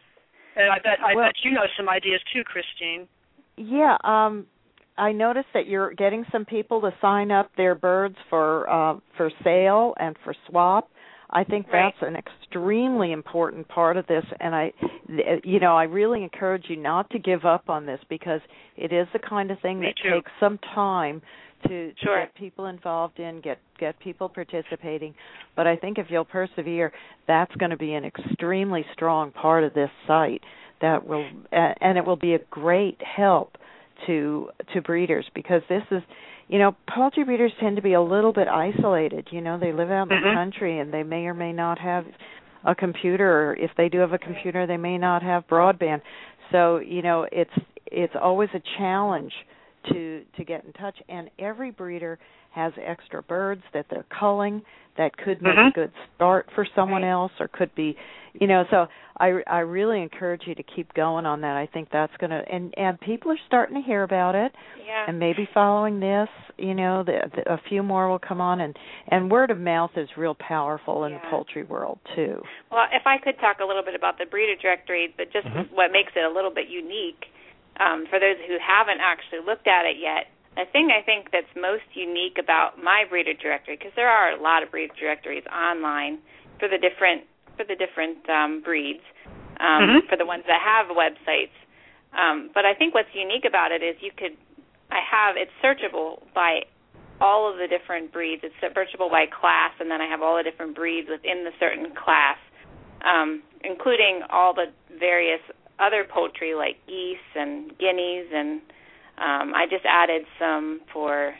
And I bet I well, bet you know some ideas too, Christine. Yeah, um, I noticed that you're getting some people to sign up their birds for uh, for sale and for swap. I think right. that's an extremely important part of this, and I, you know, I really encourage you not to give up on this because it is the kind of thing Me that too. takes some time to, to sure. get people involved in, get get people participating. But I think if you'll persevere, that's going to be an extremely strong part of this site that will, and it will be a great help to to breeders because this is. You know, poultry breeders tend to be a little bit isolated. You know, they live out in the mm-hmm. country and they may or may not have a computer, or if they do have a computer, they may not have broadband. So, you know, it's it's always a challenge to to get in touch. And every breeder has extra birds that they're culling that could make mm-hmm. a good start for someone right. else, or could be, you know. So I I really encourage you to keep going on that. I think that's going to, and and people are starting to hear about it, yeah. and maybe following this, you know, the, the, a few more will come on, and and word of mouth is real powerful in yeah. the poultry world too. Well, if I could talk a little bit about the breeder directory, but just mm-hmm. what makes it a little bit unique um, for those who haven't actually looked at it yet. The thing I think that's most unique about my breeder directory, because there are a lot of breeder directories online for the different for the different um, breeds, um, mm-hmm. for the ones that have websites. Um, but I think what's unique about it is you could, I have it's searchable by all of the different breeds. It's searchable by class, and then I have all the different breeds within the certain class, um, including all the various other poultry like geese and guineas and. Um, I just added some for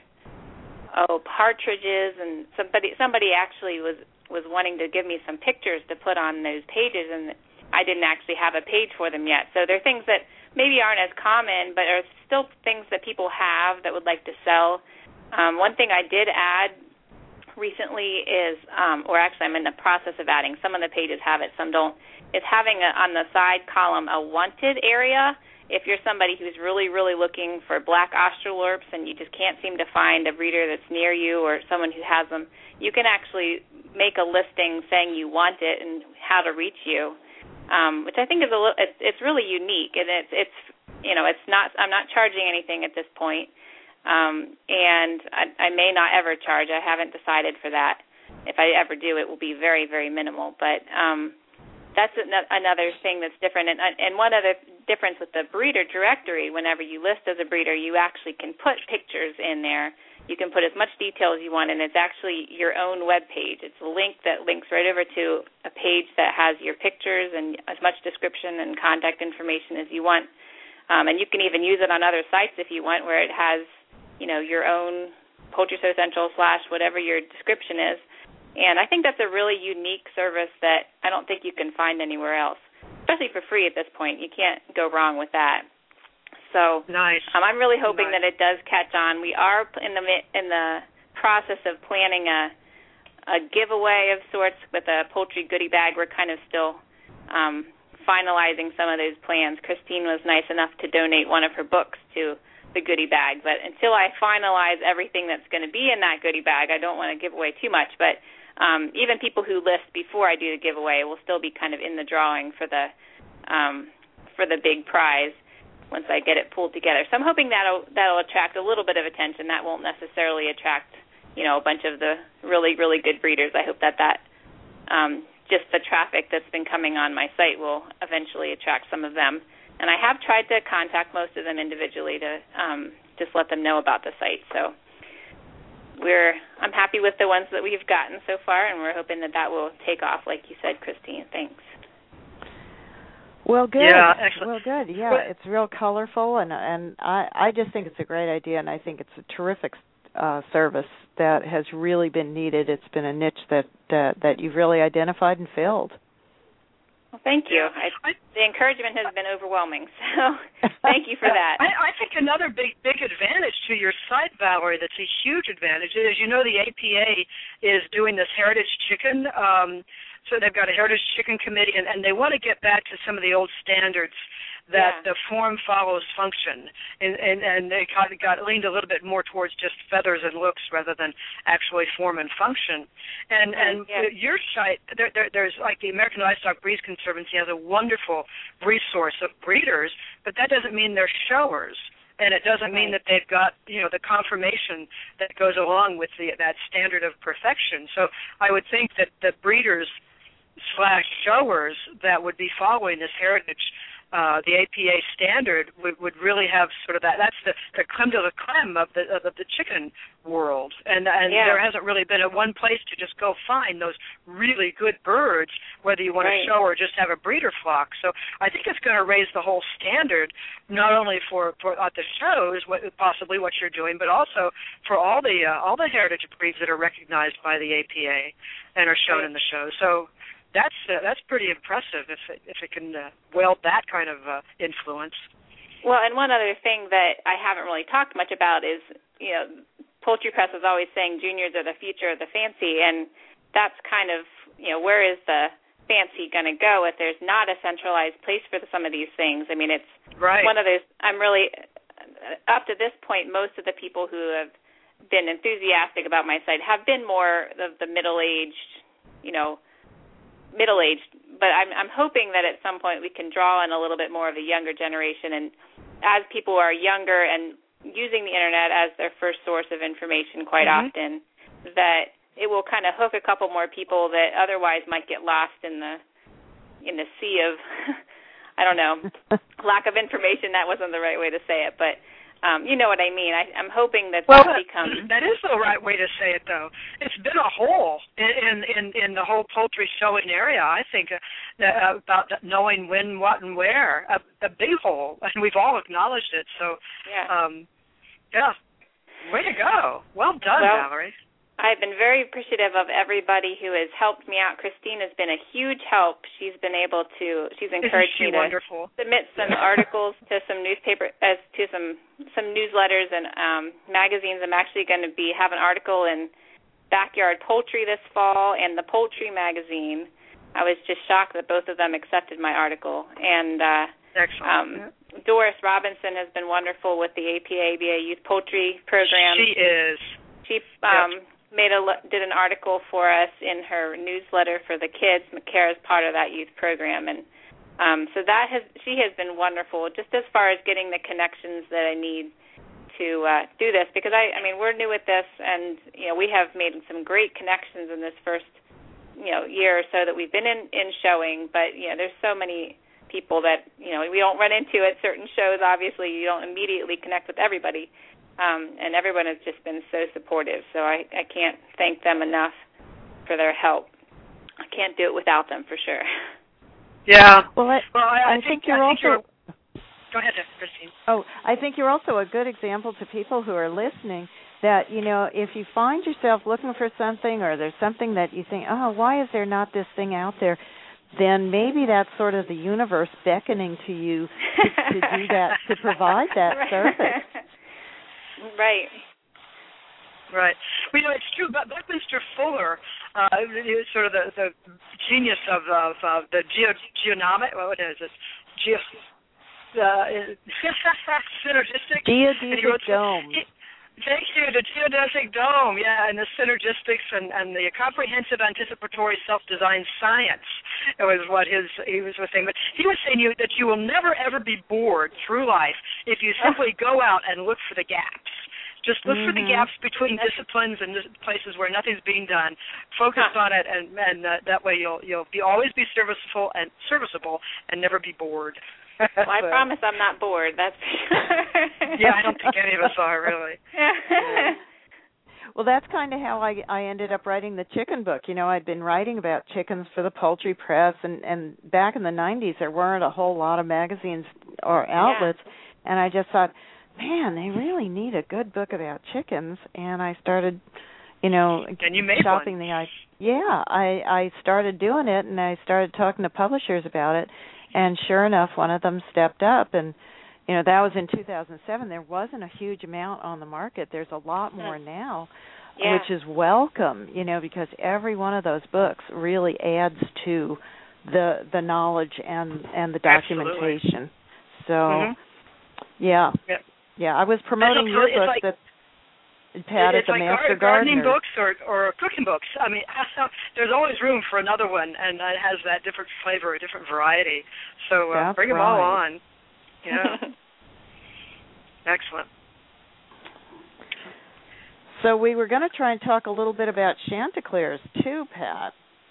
oh partridges, and somebody somebody actually was, was wanting to give me some pictures to put on those pages, and I didn't actually have a page for them yet. So they're things that maybe aren't as common, but are still things that people have that would like to sell. Um, one thing I did add recently is, um, or actually I'm in the process of adding, some of the pages have it, some don't, is having a, on the side column a wanted area. If you're somebody who's really, really looking for black australorps and you just can't seem to find a breeder that's near you or someone who has them, you can actually make a listing saying you want it and how to reach you, um, which I think is a little, it's, it's really unique, and it's, it's, you know, it's not, I'm not charging anything at this point, um, and I, I may not ever charge. I haven't decided for that. If I ever do, it will be very, very minimal, but um, that's another thing that's different. And, and one other difference with the breeder directory, whenever you list as a breeder, you actually can put pictures in there. You can put as much detail as you want, and it's actually your own web page. It's a link that links right over to a page that has your pictures and as much description and contact information as you want. Um, and you can even use it on other sites if you want, where it has, you know, your own Poultry So Essential slash whatever your description is. And I think that's a really unique service that I don't think you can find anywhere else, especially for free at this point. You can't go wrong with that. So nice. um, I'm really hoping nice. that it does catch on. We are in the in the process of planning a a giveaway of sorts with a poultry goodie bag. We're kind of still um, finalizing some of those plans. Christine was nice enough to donate one of her books to the goodie bag, but until I finalize everything that's going to be in that goodie bag, I don't want to give away too much, but um, even people who list before I do the giveaway will still be kind of in the drawing for the um, for the big prize once I get it pulled together. So I'm hoping that'll that'll attract a little bit of attention. That won't necessarily attract, you know, a bunch of the really, really good breeders. I hope that that um, just the traffic that's been coming on my site will eventually attract some of them. And I have tried to contact most of them individually to um, just let them know about the site. So we're I'm happy with the ones that we've gotten so far, and we're hoping that that will take off, like you said, Christine. Thanks. Well, good. Yeah, excellent. Well, good. Yeah, it's real colorful, and and I I just think it's a great idea, and I think it's a terrific uh, service that has really been needed. It's been a niche that uh, that you've really identified and filled. Well, thank you. I, the encouragement has been overwhelming, so thank you for that. I, I think another big, big advantage to your site, Valerie, that's a huge advantage, is, you know, the A P A is doing this Heritage Chicken. Um, so they've got a Heritage Chicken Committee, and, and they want to get back to some of the old standards that yeah. the form follows function, and, and, and they kind of got leaned a little bit more towards just feathers and looks rather than actually form and function. And and yeah. your site, there, there, there's like the American Livestock Breeds Conservancy has a wonderful resource of breeders, but that doesn't mean they're showers. And it doesn't mean that they've got, you know, the confirmation that goes along with the, that standard of perfection. So I would think that the breeders slash showers that would be following this heritage, uh, the A P A standard, would, would really have sort of that. That's the, the creme de la creme of the of the chicken world, and and yeah. there hasn't really been a one place to just go find those really good birds, whether you want right. to show or just have a breeder flock. So I think it's going to raise the whole standard, not only for, for at the shows, what, possibly what you're doing, but also for all the uh, all the heritage breeds that are recognized by the A P A and are shown right. in the show. So that's uh, that's pretty impressive if it, if it can uh, wield that kind of uh, influence. Well, and one other thing that I haven't really talked much about is, you know, Poultry Press is always saying juniors are the future of the fancy, and that's kind of, you know, where is the fancy going to go if there's not a centralized place for some of these things? I mean, it's right. one of those, I'm really, up to this point, most of the people who have been enthusiastic about my site have been more of the middle-aged, you know, middle-aged, but I'm, I'm hoping that at some point we can draw in a little bit more of a younger generation, and as people are younger and using the Internet as their first source of information quite mm-hmm. often, that it will kind of hook a couple more people that otherwise might get lost in the in the sea of, I don't know, lack of information. That wasn't the right way to say it, but Um, you know what I mean. I, I'm hoping that well, that becomes... That is the right way to say it, though. It's been a hole in in, in the whole poultry showing area, I think, uh, about knowing when, what, and where. A, a big hole, and we've all acknowledged it. So, yeah, um, yeah. Way to go. Well done, well, Valerie. I've been very appreciative of everybody who has helped me out. Christine has been a huge help. She's been able to, she's encouraged Isn't she me to wonderful? submit some articles to some newspaper, as to some some newsletters and um, magazines. I'm actually going to be have an article in Backyard Poultry this fall and the Poultry magazine. I was just shocked that both of them accepted my article. And uh, Excellent. Um, Doris Robinson has been wonderful with the A P A B A Youth Poultry Program. She is. She um, yep. made a did an article for us in her newsletter for the kids. Makara is part of that youth program, and um, so that has she has been wonderful. Just as far as getting the connections that I need to uh, do this, because I, I mean we're new at this, and you know we have made some great connections in this first you know year or so that we've been in, in showing. But you know there's so many people that you know we don't run into at certain shows. Obviously, you don't immediately connect with everybody. Um, and everyone has just been so supportive, so I, I can't thank them enough for their help. I can't do it without them, for sure. Yeah. Well, I, well, I, I, I think, think you're I think also... You're, go ahead, Christine. Oh, I think you're also a good example to people who are listening that, you know, if you find yourself looking for something or there's something that you think, oh, why is there not this thing out there, then maybe that's sort of the universe beckoning to you to, to do that, to provide that service. Right. Right. Well, you know, it's true. But Buckminster Fuller uh, is sort of the, the genius of, of uh, the geo, geonomic. What is it? Geo. Uh, synergistic. Geodesic dome. He, Thank you, the geodesic dome, yeah, and the synergistics and, and the comprehensive anticipatory self-designed science. It was what his he was saying. But he was saying you, that you will never ever be bored through life if you simply go out and look for the gaps. Just look mm-hmm. for the gaps between disciplines and places where nothing's being done. Focus huh. on it, and, and uh, that way you'll you'll be always be serviceable and serviceable and never be bored. Well, I so. promise I'm not bored. That's yeah, I don't think any of us are really. Well, that's kind of how I I ended up writing the chicken book. You know, I'd been writing about chickens for the Poultry Press, and and back in the nineties there weren't a whole lot of magazines or outlets, yeah. and I just thought, man, they really need a good book about chickens, and I started, you know, and you made shopping one. the I yeah, I I started doing it, and I started talking to publishers about it. And sure enough, one of them stepped up, and you know that was in two thousand seven. There wasn't a huge amount on the market. There's a lot more now, yeah. which is welcome. You know, because every one of those books really adds to the the knowledge and and the documentation. Absolutely. So, mm-hmm. yeah, yeah, yeah. I was promoting your book like, that. Pat it's at the like Master gar- gardening Gardener. books or, or cooking books. I mean, there's always room for another one, and it has that different flavor, a different variety. So uh, bring them right. all on. Yeah. Excellent. So we were going to try and talk a little bit about Chanticleers too, Pat.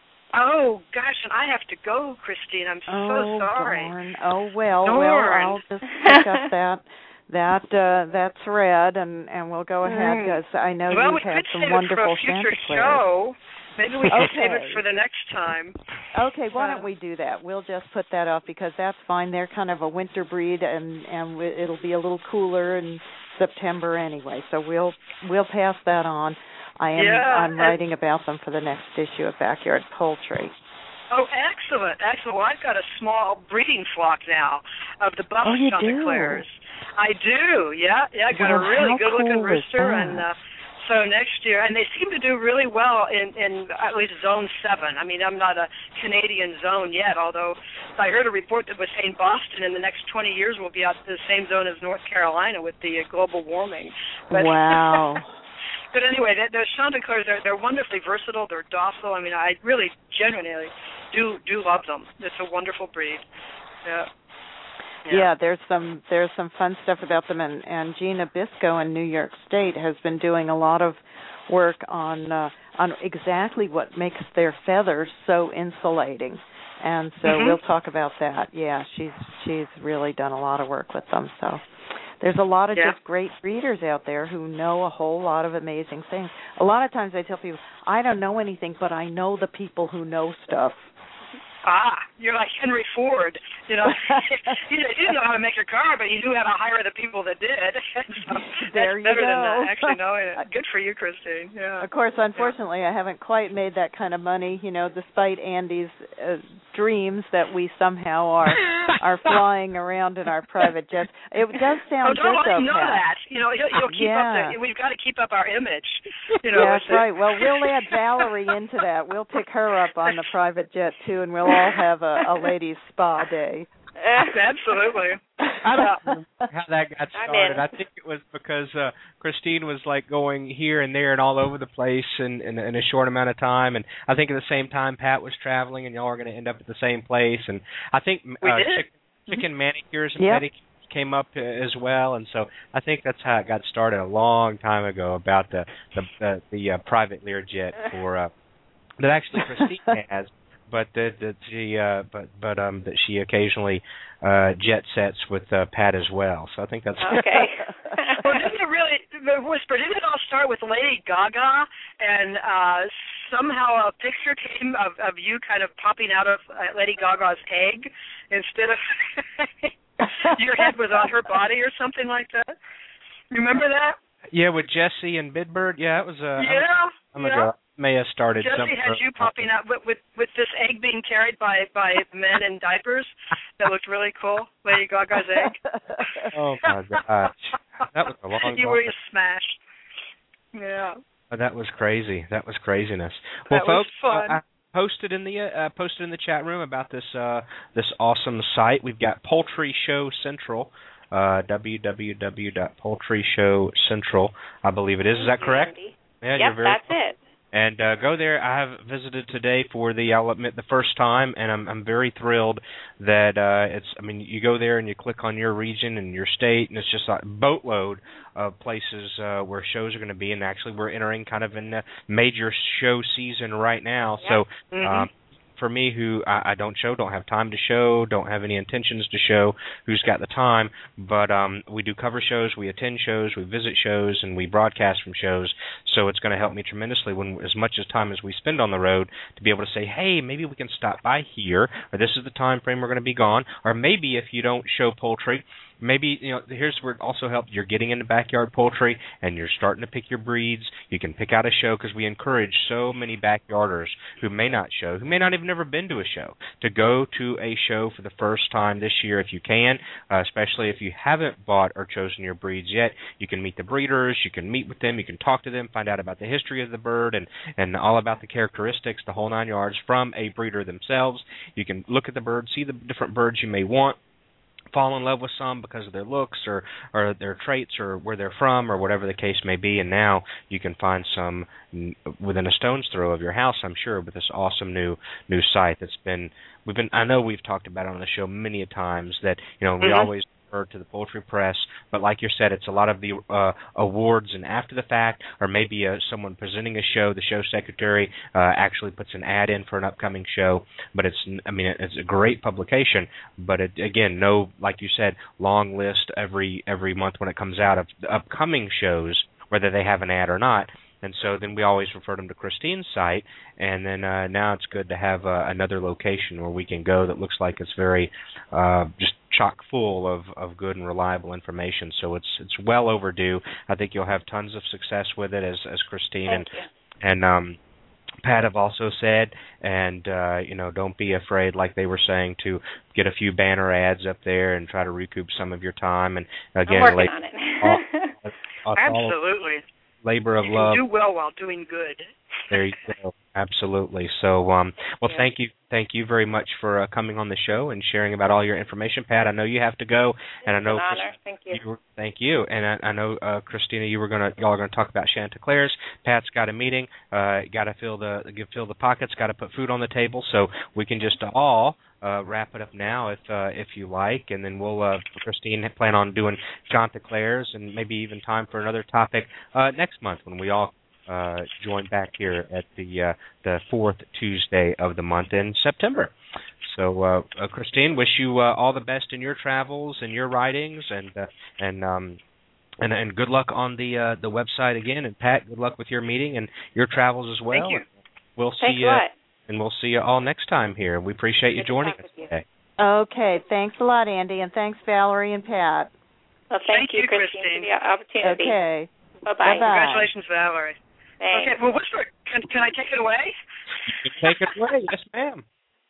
Oh gosh, and I have to go, Christine. I'm oh, so sorry. Darn. Oh well, darn. well I'll just pick up that. That uh, that thread, and, and we'll go ahead because I know well, you've we had could some save wonderful it for a future Chanticleers. show. Maybe we can okay. save it for the next time. Okay, why don't we do that? We'll just put that off because that's fine. They're kind of a winter breed, and and it'll be a little cooler in September anyway. So we'll we'll pass that on. I am yeah, I'm writing about them for the next issue of Backyard Poultry. Oh, excellent, excellent. Well, I've got a small breeding flock now of the buff oh, you Chanticleers. do? I do, yeah. Yeah, I got well, a really good-looking cool rooster, and uh, so next year, and they seem to do really well in, in at least Zone seven. I mean, I'm not a Canadian zone yet, although I heard a report that was saying Boston in the next twenty years will be out the same zone as North Carolina with the uh, global warming. But, wow. But anyway, the, the Chanticleers, they're, they're wonderfully versatile. They're docile. I mean, I really genuinely do do love them. It's a wonderful breed. Yeah. Yeah. yeah, there's some there's some fun stuff about them, and, and Gina Bisco in New York State has been doing a lot of work on uh, on exactly what makes their feathers so insulating, and so mm-hmm. we'll talk about that. Yeah, she's she's really done a lot of work with them. So there's a lot of yeah. just great breeders out there who know a whole lot of amazing things. A lot of times I tell people I don't know anything, but I know the people who know stuff. Ah, you're like Henry Ford. You know, you didn't know how to make a car, but you knew how to hire the people that did. So there that's you better go. than actually knowing it. Good for you, Christine. Yeah. Of course, unfortunately, yeah. I haven't quite made that kind of money. You know, despite Andy's uh, dreams that we somehow are are flying around in our private jets. It does sound oh, don't good, though, know Pat. that. You know, you'll, you'll keep yeah. up. The, we've got to keep up our image. You know, yeah, that's right. Well, we'll add Valerie into that. We'll pick her up on the private jet too, and we'll all have a, a ladies' spa day. Absolutely. I don't know how that got started. I think it was because uh, Christine was like going here and there and all over the place in, in, in a short amount of time, and I think at the same time Pat was traveling, and y'all are going to end up at the same place. And I think we uh, did. chicken, chicken manicures and yep. pedicures came up uh, as well, and so I think that's how it got started a long time ago about the the the, the uh, private Learjet for uh, that actually Christine has. But that, that she, uh, but but um, that she occasionally uh, jet sets with uh, Pat as well. So I think that's okay. Well, didn't it really, the whisper? Didn't it all start with Lady Gaga, and uh, somehow a picture came of, of you kind of popping out of uh, Lady Gaga's egg instead of your head was on her body or something like that? Remember that? Yeah, with Jesse and Bidbird. Yeah, it was. Uh, yeah. I'm yeah. ago. May have started. Jesse something. had you popping out with, with with this egg being carried by by men in diapers. That looked really cool. Lady Gaga's egg. Oh my gosh, that was a long. You were smashed. Yeah. Oh, that was crazy. That was craziness. Well, that folks, was fun. Uh, I posted in the uh, posted in the chat room about this uh, this awesome site. We've got Poultry Show Central, uh, w w w dot poultry show central. I believe it is. Is that correct? Yeah, yep, you're very that's it. And uh, go there. I have visited today for the, I'll admit, the first time, and I'm I'm very thrilled that uh, it's. I mean, you go there and you click on your region and your state, and it's just a boatload of places uh, where shows are going to be. And actually, we're entering kind of in the major show season right now. Yep. So. Mm-hmm. Um, For me, who I, I don't show, don't have time to show, don't have any intentions to show, who's got the time, but um, we do cover shows, we attend shows, we visit shows, and we broadcast from shows, so it's going to help me tremendously when, as much as time as we spend on the road, to be able to say, hey, maybe we can stop by here, or this is the time frame we're going to be gone, or maybe if you don't show poultry, maybe, you know, here's where it also helps. You're getting into backyard poultry, and you're starting to pick your breeds. You can pick out a show, because we encourage so many backyarders who may not show, who may not have never been to a show, to go to a show for the first time this year if you can, uh, especially if you haven't bought or chosen your breeds yet. You can meet the breeders. You can meet with them. You can talk to them, find out about the history of the bird and, and all about the characteristics, the whole nine yards, from a breeder themselves. You can look at the bird, see the different birds you may want, fall in love with some because of their looks or, or their traits or where they're from or whatever the case may be. And now you can find some within a stone's throw of your house, I'm sure, with this awesome new new site that's been we've been I know we've talked about it on the show many a times that, you know, we mm-hmm. always to the poultry press, but like you said, it's a lot of the uh, awards and after the fact, or maybe uh, someone presenting a show, the show secretary uh, actually puts an ad in for an upcoming show, but it's, I mean, it's a great publication, but it, again, no, like you said, long list every every month when it comes out of the upcoming shows, whether they have an ad or not. And so then we always refer them to Christine's site, and then uh, now it's good to have uh, another location where we can go that looks like it's very uh, just chock full of, of good and reliable information. So it's it's well overdue. I think you'll have tons of success with it, as as Christine Thank and you. and um, Pat have also said. And uh, you know, don't be afraid, like they were saying, to get a few banner ads up there and try to recoup some of your time. And again, I'm working like, on it. all, all, Absolutely. Labor of you love. can do well while doing good. There you go. Absolutely. So, um, well, yeah. thank you, thank you very much for uh, coming on the show and sharing about all your information, Pat. I know you have to go, and I know. It's an honor. Thank you. you were, thank you, and I, I know, uh, Christina, you were gonna, y'all are gonna talk about Chanticleers. Pat's got a meeting. Uh, got to fill the, give fill the pockets. Got to put food on the table. So we can just all. Uh, wrap it up now if uh, if you like, and then we'll, uh, Christine, plan on doing Chanticleers and maybe even time for another topic uh, next month when we all uh, join back here at the uh, the fourth Tuesday of the month in September. So, uh, uh, Christine, wish you uh, all the best in your travels and your writings, and uh, and um, and and good luck on the uh, the website again. And Pat, good luck with your meeting and your travels as well. Thank you. We'll Thanks see you. a lot. And we'll see you all next time here. We appreciate you Good to joining talk us with you. today. Okay, thanks a lot, Andy, and thanks, Valerie and Pat. Well, thank, Thank you, you, Christine, Christine. for the opportunity. Okay. Bye-bye. Bye-bye. Congratulations, Valerie. Thanks. Okay, well, Whisper, can, can I take it away? You can take it away. Yes, ma'am.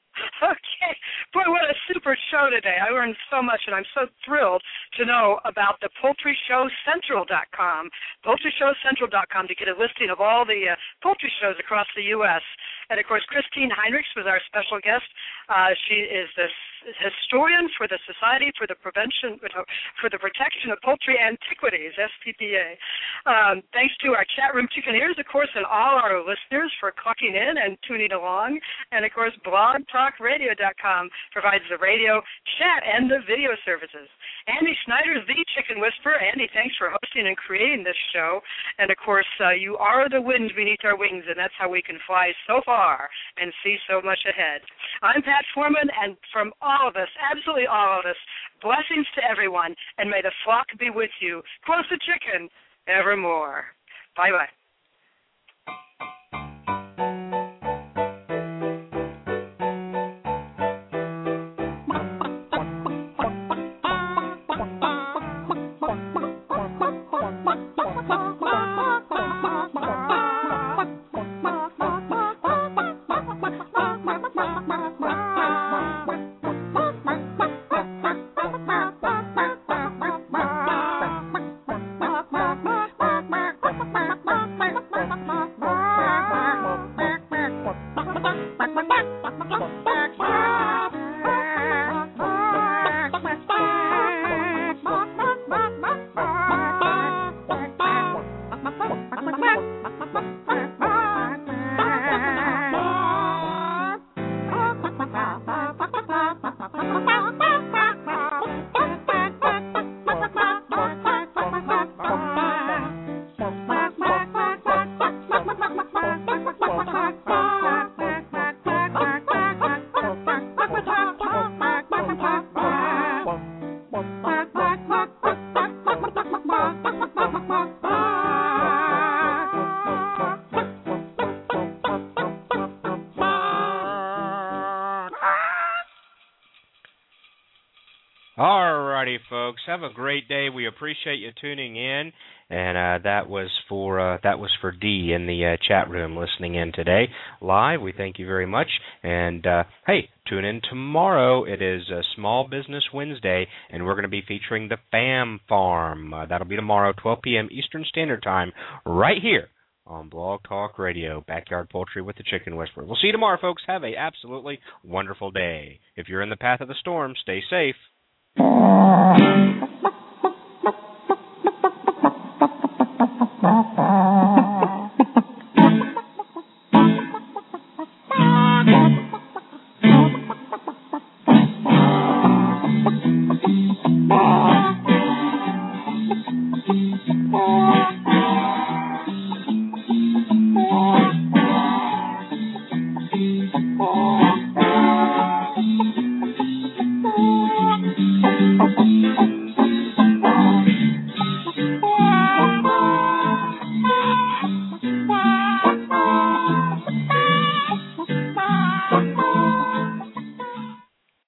Okay. Boy, what a super show today. I learned so much, and I'm so thrilled to know about the poultry show central dot com, poultry show central dot com, to get a listing of all the uh, poultry shows across the U S And, of course, Christine Heinrichs was our special guest. Uh, she is the historian for the Society for the Prevention, for the Protection of Poultry Antiquities, S P P A. Um, thanks to our chat room chicaneers, of course, and all our listeners for clocking in and tuning along. And, of course, blog talk radio dot com provides the radio, chat, and the video services. Andy Snyder is the Chicken Whisperer. Andy, thanks for hosting and creating this show. And, of course, uh, you are the wind beneath our wings, and that's how we can fly so far and see so much ahead. I'm Pat Foreman, and from all of us, absolutely all of us, blessings to everyone, and may the flock be with you. Close the chicken evermore. Bye-bye. Bye. righty, folks. Have a great day. We appreciate you tuning in. And uh, that was for uh, that was for Dee in the uh, chat room listening in today live. We thank you very much. And uh, hey, tune in tomorrow. It is uh, Small Business Wednesday, and we're going to be featuring the Fam Farm. Uh, that'll be tomorrow, twelve p.m. Eastern Standard Time, right here on Blog Talk Radio, Backyard Poultry with the Chicken Whisperer. We'll see you tomorrow, folks. Have a absolutely wonderful day. If you're in the path of the storm, stay safe.